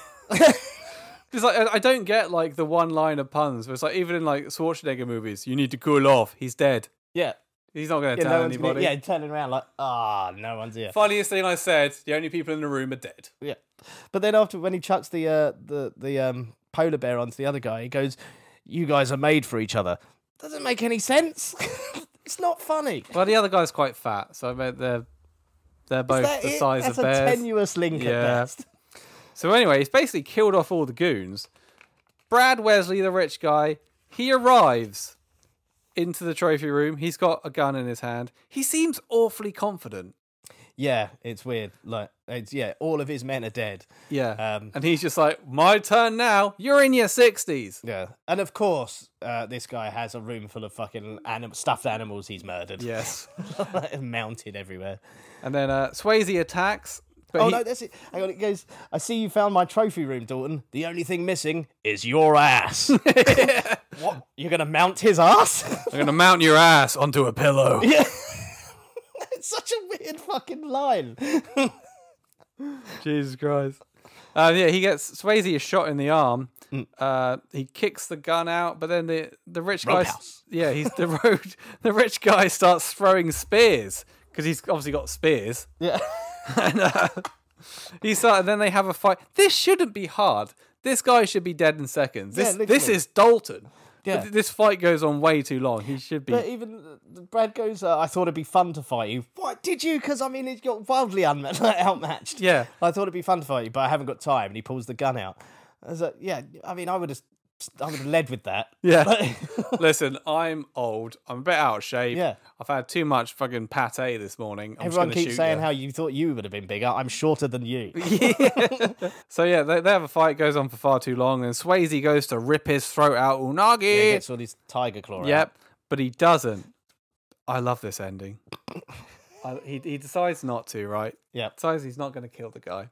It's like I I don't get like the one line of puns. Where it's like even in like Schwarzenegger movies, you need to cool off. He's dead. Yeah. He's not going to Yeah, tell no one's gonna- anybody. yeah, turning around like, ah, no one's here. Funniest thing I said. The only people in the room are dead. Yeah, but then after when he chucks the uh, the the um, polar bear onto the other guy, he goes, "You guys are made for each other." Doesn't make any sense. It's not funny. Well, the other guy's quite fat, so I bet they're they're both Is that the it? size That's of bears. a tenuous link Yeah. at best. So anyway, he's basically killed off all the goons. Brad Wesley, the rich guy, he arrives into the trophy room. He's got a gun in his hand. He seems awfully confident. Yeah, it's weird. Like, it's yeah, all of his men are dead. Yeah. Um, and he's just like, my turn now. You're in your sixties. Yeah, and of course, uh, this guy has a room full of fucking anim- stuffed animals he's murdered. Yes. Mounted everywhere. And then uh, Swayze attacks. But Oh he- no, that's it. Hang on, it goes. I see you found my trophy room, Dalton. The only thing missing is your ass. What? You're gonna mount his ass? I'm going to mount your ass onto a pillow. Yeah. It's such a weird fucking line. Jesus Christ. Uh, yeah, he gets Swayze a shot in the arm. Mm. Uh, he kicks the gun out, but then the the rich guy, Roadhouse. yeah, he's the road. The rich guy starts throwing spears because he's obviously got spears. Yeah. and uh, he start, and then they have a fight. This shouldn't be hard. This guy should be dead in seconds. This Yeah, this literally. is Dalton. Yeah. But this fight goes on way too long. He should be. But even uh, Brad goes, uh, I thought it'd be fun to fight you. What did you? Because I mean, he got wildly unma- outmatched. Yeah. I thought it'd be fun to fight you, but I haven't got time. And he pulls the gun out. I was like, yeah. I mean, I would have, I would have led with that. Yeah. Like- Listen, I'm old. I'm a bit out of shape. Yeah. I've had too much fucking pate this morning. I'm Everyone just gonna keeps shoot saying you. how you thought you would have been bigger. I'm shorter than you. So yeah, they, they have a fight. Goes on for far too long, and Swayze goes to rip his throat out. Yeah, he Unagi. gets all his tiger claw out. Yep, but he doesn't. I love this ending. I, he he decides not to. Right. Yep. Decides he's not going to kill the guy.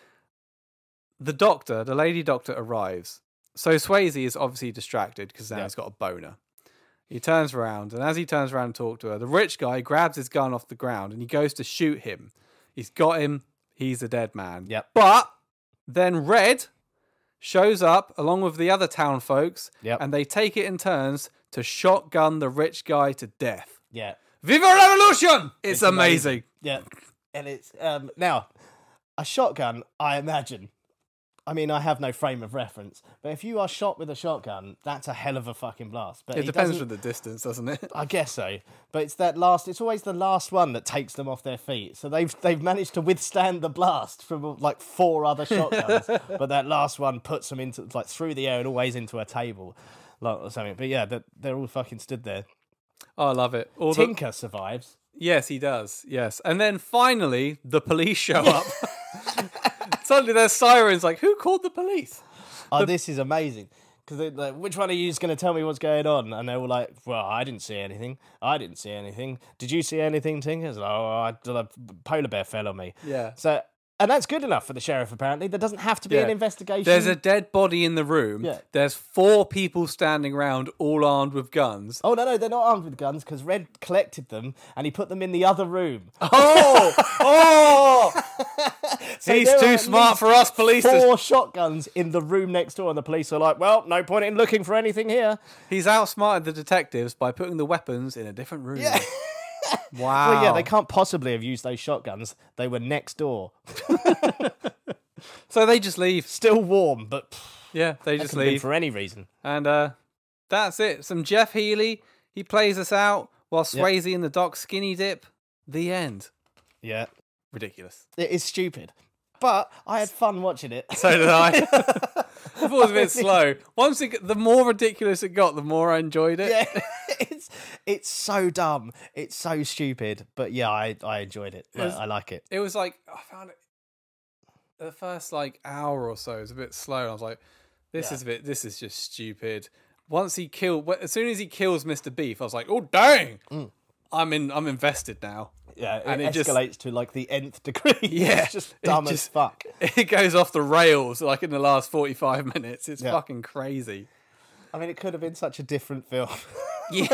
The doctor, the lady doctor, arrives. So Swayze is obviously distracted because now Yep. he's got a boner. He turns around, and as he turns around to talk to her, the rich guy grabs his gun off the ground and he goes to shoot him. He's got him. He's a dead man. Yep. But then Red shows up along with the other town folks, Yep. and they take it in turns to shotgun the rich guy to death. Yeah. Viva Revolution! It's, It's amazing. Yeah. And it's um now a shotgun, I imagine. I mean, I have no frame of reference, but if you are shot with a shotgun, that's a hell of a fucking blast. But It he depends doesn't- from the distance, doesn't it? I guess so, but it's that last. It's always the last one that takes them off their feet. So they've they've managed to withstand the blast from like four other shotguns, but that last one puts them into like through the air and always into a table, like or something. But yeah, that they're all fucking stood there. Oh, I love it. All the- Tinker survives. Yes, he does. Yes. And then finally, the police show up. Suddenly there's sirens like, who called the police? Oh, this is amazing. Because like, which one of you is going to tell me what's going on? And they're all like, well, I didn't see anything. I didn't see anything. Did you see anything, Tinker? It's like, oh, I, the polar bear fell on me. Yeah. So And that's good enough for the sheriff, apparently. There doesn't have to be Yeah. an investigation. There's a dead body in the room. Yeah. There's four people standing around, all armed with guns. Oh, no, no, they're not armed with guns because Red collected them and he put them in the other room. Oh! Oh! So He's there are too at smart least for us police. to- Four shotguns in the room next door, and the police are like, well, no point in looking for anything here. He's outsmarted the detectives by putting the weapons in a different room. Yeah. Wow. Well, yeah, they can't possibly have used those shotguns. They were next door. So they just leave. Still warm, but pff, Yeah, they that just could have been leave. for any reason. And uh, that's it. Some Jeff Healey. He plays us out while Swayze and the Doc skinny dip. The end. Yeah. Ridiculous. It is stupid. But I had fun watching it. So did I. I thought it was a bit slow. Once it, the more ridiculous it got, the more I enjoyed it. Yeah, it's it's so dumb. It's so stupid. But yeah, I, I enjoyed it. was- I like it. It was like, I found it, the first like hour or so was a bit slow. And I was like, this Yeah. is a bit, this is just stupid. Once he killed, as soon as he kills Mister Beef, I was like, oh, dang. Mm. I'm in. I'm invested now. Yeah, it, And it just- escalates to like the nth degree. Yeah, It's just it dumb as just- fuck. It goes off the rails like in the last forty-five minutes. It's Yeah. fucking crazy. I mean, it could have been such a different film. Yeah.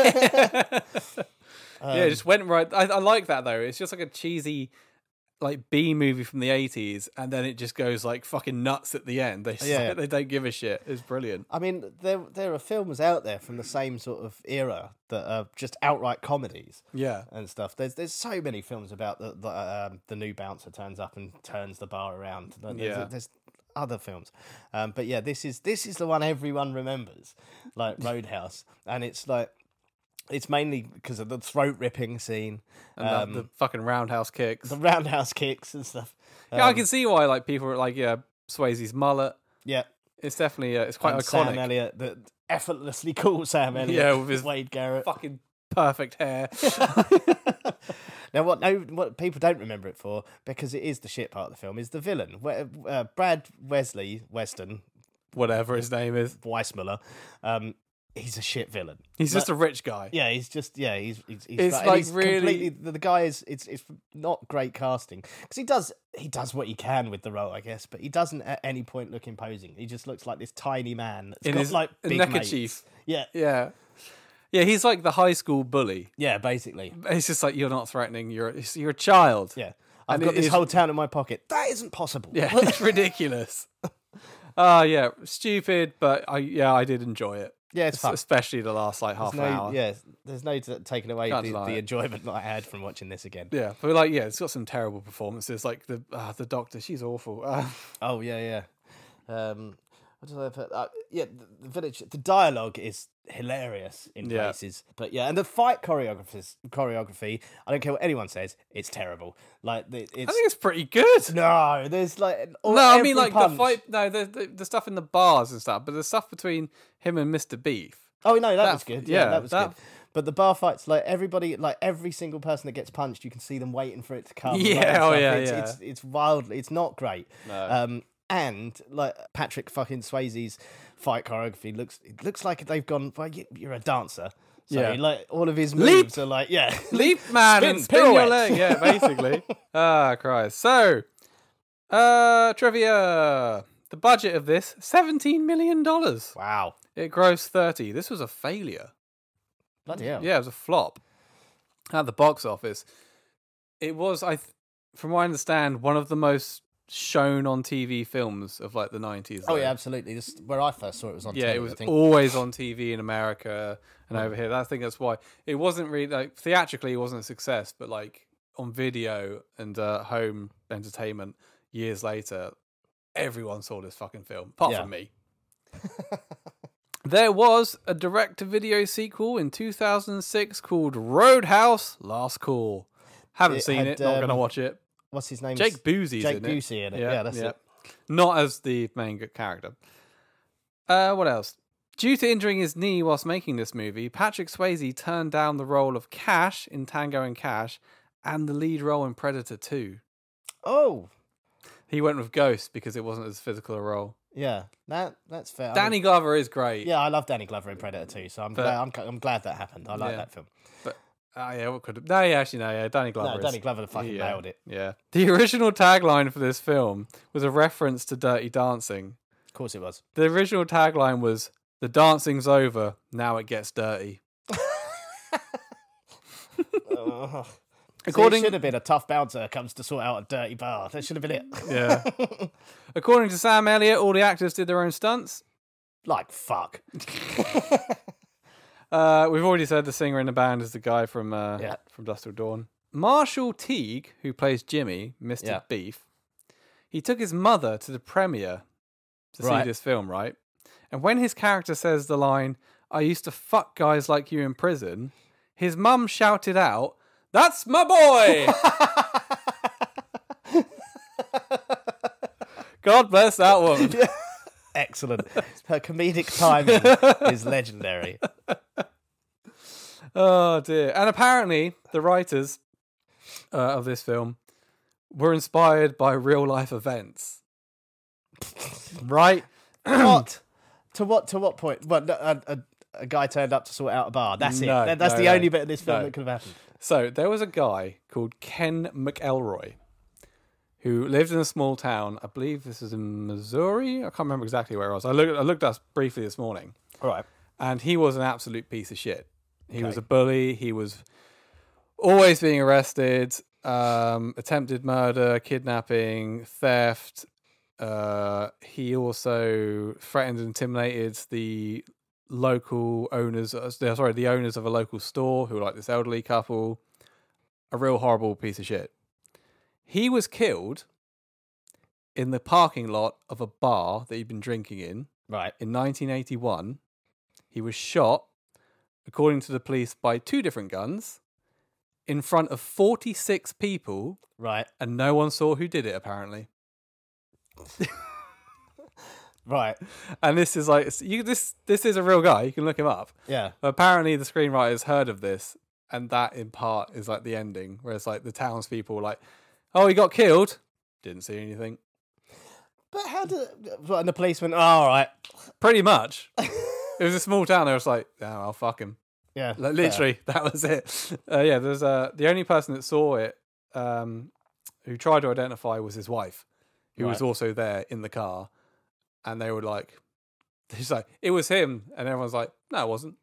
Um, yeah, it just went right. I, I like that though. It's just like a cheesy, like B movie from the eighties, and then it just goes like fucking nuts at the end. They Yeah, yeah. they don't give a shit. It's brilliant. I mean, there there are films out there from the same sort of era that are just outright comedies Yeah, and stuff. There's there's so many films about the the, um, the new bouncer turns up and turns the bar around. There's, Yeah. there's other films, um, but yeah, this is this is the one everyone remembers, like Roadhouse, and it's like it's mainly because of the throat ripping scene, and um, the, the fucking roundhouse kicks. the roundhouse kicks and stuff. yeah, I Um, can see why like people are like, yeah, Swayze's mullet. yeah. It's definitely uh, it's quite And iconic. Sam Elliott, the effortlessly cool Sam Elliott, Yeah, with his Wade Garrett. Fucking perfect hair. Now, what no, what people don't remember it for, because it is the shit part of the film, is the villain. We- Uh, Brad Wesley Weston Whatever his name is. Weissmuller. Um, he's a shit villain. He's just a rich guy. Yeah, he's just yeah, he's he's, he's It's and like he's really- completely the, the guy is it's it's not great casting because he does he does what he can with the role, I guess, but he doesn't at any point look imposing. He just looks like this tiny man that's In got his like big neckerchief. mates. Yeah, Yeah. Yeah, he's like the high school bully. yeah, basically. It's just like, you're not threatening. You're you're a child. Yeah, I've And got it this is- whole town in my pocket. That isn't possible. Yeah, it's ridiculous. Oh, yeah, stupid, but I yeah, I did enjoy it. yeah, it's fun. Especially the last like half There's an no, hour. yeah, there's no t- taking away Can't the, deny the it. enjoyment that I had from watching this again. Yeah, but like, yeah, it's got some terrible performances. Like the uh, the doctor, she's awful. Uh, Oh yeah, yeah. Um, what did I put? Uh, yeah, the, the village. The dialogue is hilarious in Yeah. places, but yeah, and the fight choreographers choreography. I don't care what anyone says. It's terrible. Like the, it's I think it's pretty good. no. There's like all, No, I every mean like punch. the fight. No, the, the the stuff in the bars and stuff, but the stuff between him and Mister Beef. Oh no, that, that- was good. Yeah, yeah, that was that- good. But the bar fights, like everybody, like every single person that gets punched, you can see them waiting for it to come. Yeah, like, and oh, stuff. yeah, it's, yeah. It's it's wildly. It's not great. No. Um, and like Patrick fucking Swayze's fight choreography looks it looks like they've gone. Well, you, you're a dancer, so Yeah. like all of his Leap! moves are like yeah, Leap, man, Spin, and spin your pirouette. leg. Yeah, basically. Ah, Christ. So, uh, trivia. The budget of this, seventeen million dollars. wow, It grossed thirty. This was a failure. bloody hell. Yeah, it was a flop. At the box office, it was, I, th- from what I understand, one of the most shown on T V films of like the nineties. Oh yeah, absolutely. This where I first saw it was on. Yeah, telly, it was I think. always on T V in America and over here. I think that's why it wasn't really like theatrically. It wasn't a success, but like on video and uh, home entertainment years later, everyone saw this fucking film, apart Yeah. from me. There was a direct-to-video sequel in two thousand six called Roadhouse: Last Call. Haven't It seen had, it. Not um, gonna watch it. What's his name? Jake Busey's Jake in Busey it. in it. Yeah, that's it. Not as the main g- character. Uh, what else? Due to injuring his knee whilst making this movie, Patrick Swayze turned down the role of Cash in Tango and Cash and the lead role in Predator two. Oh, He went with Ghost because it wasn't as physical a role. yeah. That that's fair. I Danny mean, Glover is great. yeah, I love Danny Glover in Predator too, so I'm But- glad I'm, I'm glad that happened. I like Yeah. that film. But Oh, yeah, what could have... No, yeah, actually, no, yeah, Danny Glover. No, is- Danny Glover fucking yeah, nailed it. Yeah. The original tagline for this film was a reference to Dirty Dancing. Of course it was. The original tagline was, "The dancing's over, now it gets dirty." Oh. According- See, it should have been a tough bouncer comes to sort out a dirty bar. That should have been it. Yeah. According to Sam Elliott, all the actors did their own stunts. Like, fuck. Uh, we've already said the singer in the band is the guy from uh, Yeah. from Dusk Till Dawn. Marshall Teague, who plays Jimmy, Mister Yeah. Beef, he took his mother to the premiere to Right. see this film, right? And when his character says the line, "I used to fuck guys like you in prison," his mum shouted out, "That's my boy!" God bless that woman. Excellent. Her comedic timing is legendary. Oh dear. And apparently the writers uh, of this film were inspired by real life events. Right? What? To what? To what point? What? A, a, a guy turned up to sort out a bar. That's it. No, That- That's no, the no, only bit of this film no. that could have happened. So there was a guy called Ken McElroy who lived in a small town. I believe this is in Missouri. I can't remember exactly where it was. I looked, I looked up briefly this morning. All right. And he was an absolute piece of shit. He Okay. was a bully. He was always being arrested. Um, attempted murder, kidnapping, theft. Uh, he also threatened and intimidated the local owners. uh, Sorry, the owners of a local store who were like this elderly couple. A real horrible piece of shit. He was killed in the parking lot of a bar that he'd been drinking in Right. in nineteen eighty-one. He was shot, according to the police, by two different guns in front of forty-six people, Right. and no one saw who did it, apparently. Right. And this is like you. This this is a real guy. You can look him up. Yeah. But apparently, the screenwriters heard of this, and that in part is like the ending, where it's like the townspeople were like, "Oh, he got killed. Didn't see anything." But how did? What, and the policeman? Oh, all right. Pretty much. It was a small town. They was like, "Oh, I'll fuck him." Yeah. Like, literally, that was it. Uh, yeah, there's uh, the only person that saw it, um, who tried to identify, was his wife, who was Right. also there in the car, and they were like, "He's like, it was him," and everyone's like, "No, it wasn't."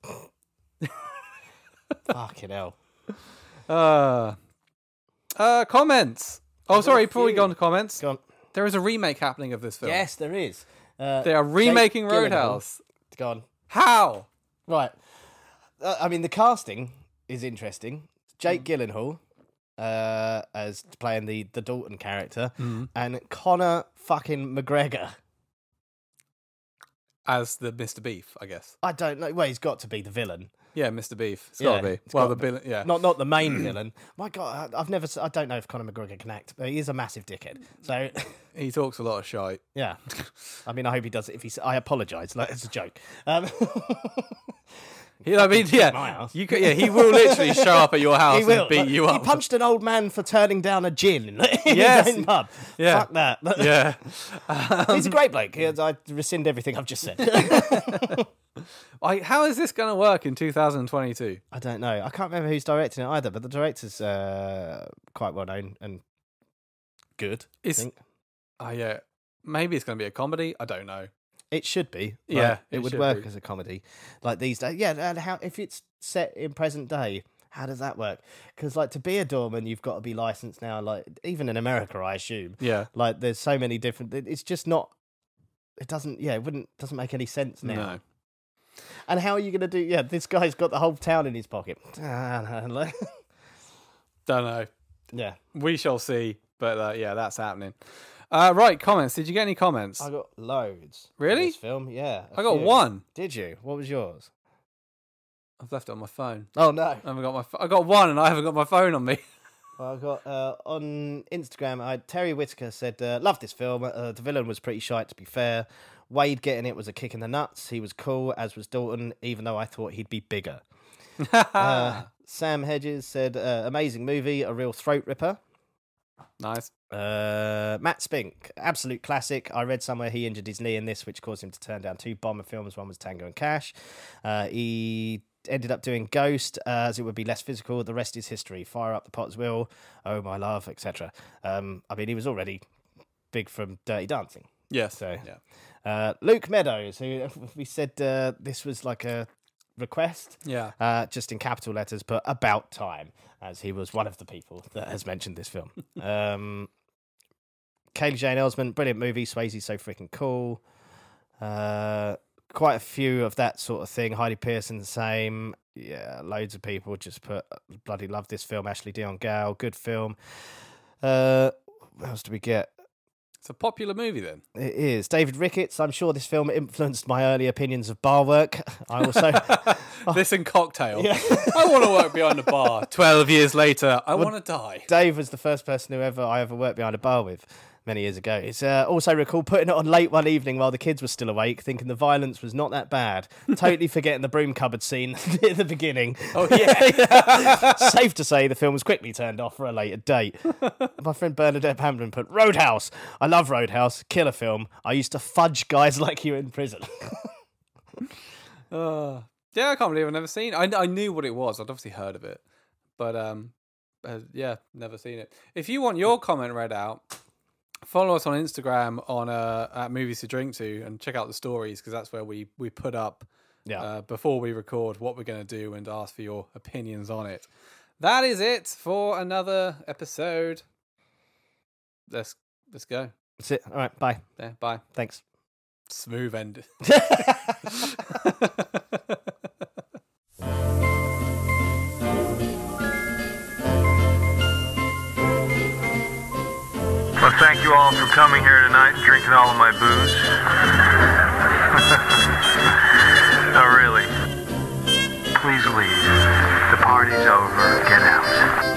Fucking hell. Uh, uh, comments. Oh, got sorry. a Before we few. go on to comments, Go on. there is a remake happening of this film. Yes, there is. Uh, They are Jake remaking Gyllenhaal. Roadhouse. Go on. How? Right. Uh, I mean, the casting is interesting. Jake Gyllenhaal uh, as playing the, the Dalton character, Mm. and Conor fucking McGregor. As the Mister Beef, I guess. I don't know. Well, he's got to be the villain, Yeah, Mister Beef. It's Yeah, gotta be. it's Well, gotta the villain. Yeah. not not the main villain. My God, I- I've never. s- I don't know if Conor McGregor can act, but he is a massive dickhead. So, He talks a lot of shite. yeah. I mean, I hope he does it. If he's, I apologise. Like, it's a joke. Um, He, I mean, yeah, my house. you could, yeah, he will literally show up at your house he will and beat Like, you He up. punched an old man for turning down a gin in Yes. his own pub. Yeah. Fuck that. Yeah. He's a great bloke. He- I rescind everything I've just said. Like, how is this going to work in two thousand twenty-two? I don't know. I can't remember who's directing it either, but the director's uh, quite well known and good. I It's, think. oh, yeah, maybe it's going to be a comedy. I don't know. It should be. Yeah, Like, it, it would should work be. as a comedy, like these days. Yeah, and how if it's set in present day, how does that work? Because like to be a doorman, you've got to be licensed now. Like even in America, I assume. Yeah. Like there's so many different. it- It's just not. It doesn't. Yeah, it wouldn't. Doesn't make any sense now. No. And how are you going to do? Yeah, this guy's got the whole town in his pocket. Ah, no, like- Don't know. yeah, We shall see. But uh, yeah, that's happening. Uh, right, comments. Did you get any comments? I got loads. for Really? This film, yeah. a I got few. one. Did you? What was yours? I've left it on my phone. Oh no. I haven't got my. Ph- I got one, and I haven't got my phone on me. I got uh, on Instagram. I Terry Whitaker said, uh, "Love this film. Uh, the villain was pretty shite, to be fair. Wade getting it was a kick in the nuts. He was cool, as was Dalton, even though I thought he'd be bigger." uh, Sam Hedges said, uh, "Amazing movie, a real throat ripper." Nice. Uh, Matt Spink, absolute classic. I read somewhere he injured his knee in this, which caused him to turn down two bomber films. One was Tango and Cash. Uh, he ended up doing Ghost, uh, as it would be less physical. The rest is history. Fire Up the Pot's Will, Oh My Love, et cetera. Um, I mean, he was already big from Dirty Dancing. Yes. So, yeah. uh, Luke Meadows, who we said uh, this was like a request, Yeah. uh, just in capital letters, but about time, as he was one of the people that has mentioned this film. um, Kaylee Jane Osmond, brilliant movie. Swayze's so freaking cool. Uh, quite a few of that sort of thing. Heidi Pearson, the same. Yeah, loads of people just put bloody love this film. Ashley Dion Gale, good film. Uh, what else do we get? It's a popular movie then. It is. David Ricketts, I'm sure this film influenced my early opinions of bar work. I also... This and Cocktail. Yeah. I want to work behind a bar. Twelve years later, I want to die. Dave was the first person who ever I ever worked behind a bar with many years ago. It's uh, also recall putting it on late one evening while the kids were still awake, thinking the violence was not that bad. Totally forgetting the broom cupboard scene at the beginning. Oh, yeah. Safe to say the film was quickly turned off for a later date. My friend Bernadette Hamden put, Roadhouse. I love Roadhouse. Killer film. I used to fudge guys like you in prison. uh, yeah, I can't believe I've never seen it. I, I knew what it was. I'd obviously heard of it. But, um, uh, yeah, never seen it. If you want your comment read out, follow us on Instagram on uh, at Movies to Drink To and check out the stories, because that's where we, we put up Yeah. uh, before we record what we're going to do and ask for your opinions on it. That is it for another episode. Let's let's go. That's it. All right. Bye. Yeah, bye. Thanks. Smooth end. Well, thank you all for coming here tonight and drinking all of my booze. No, really. Please leave. The party's over. Get out.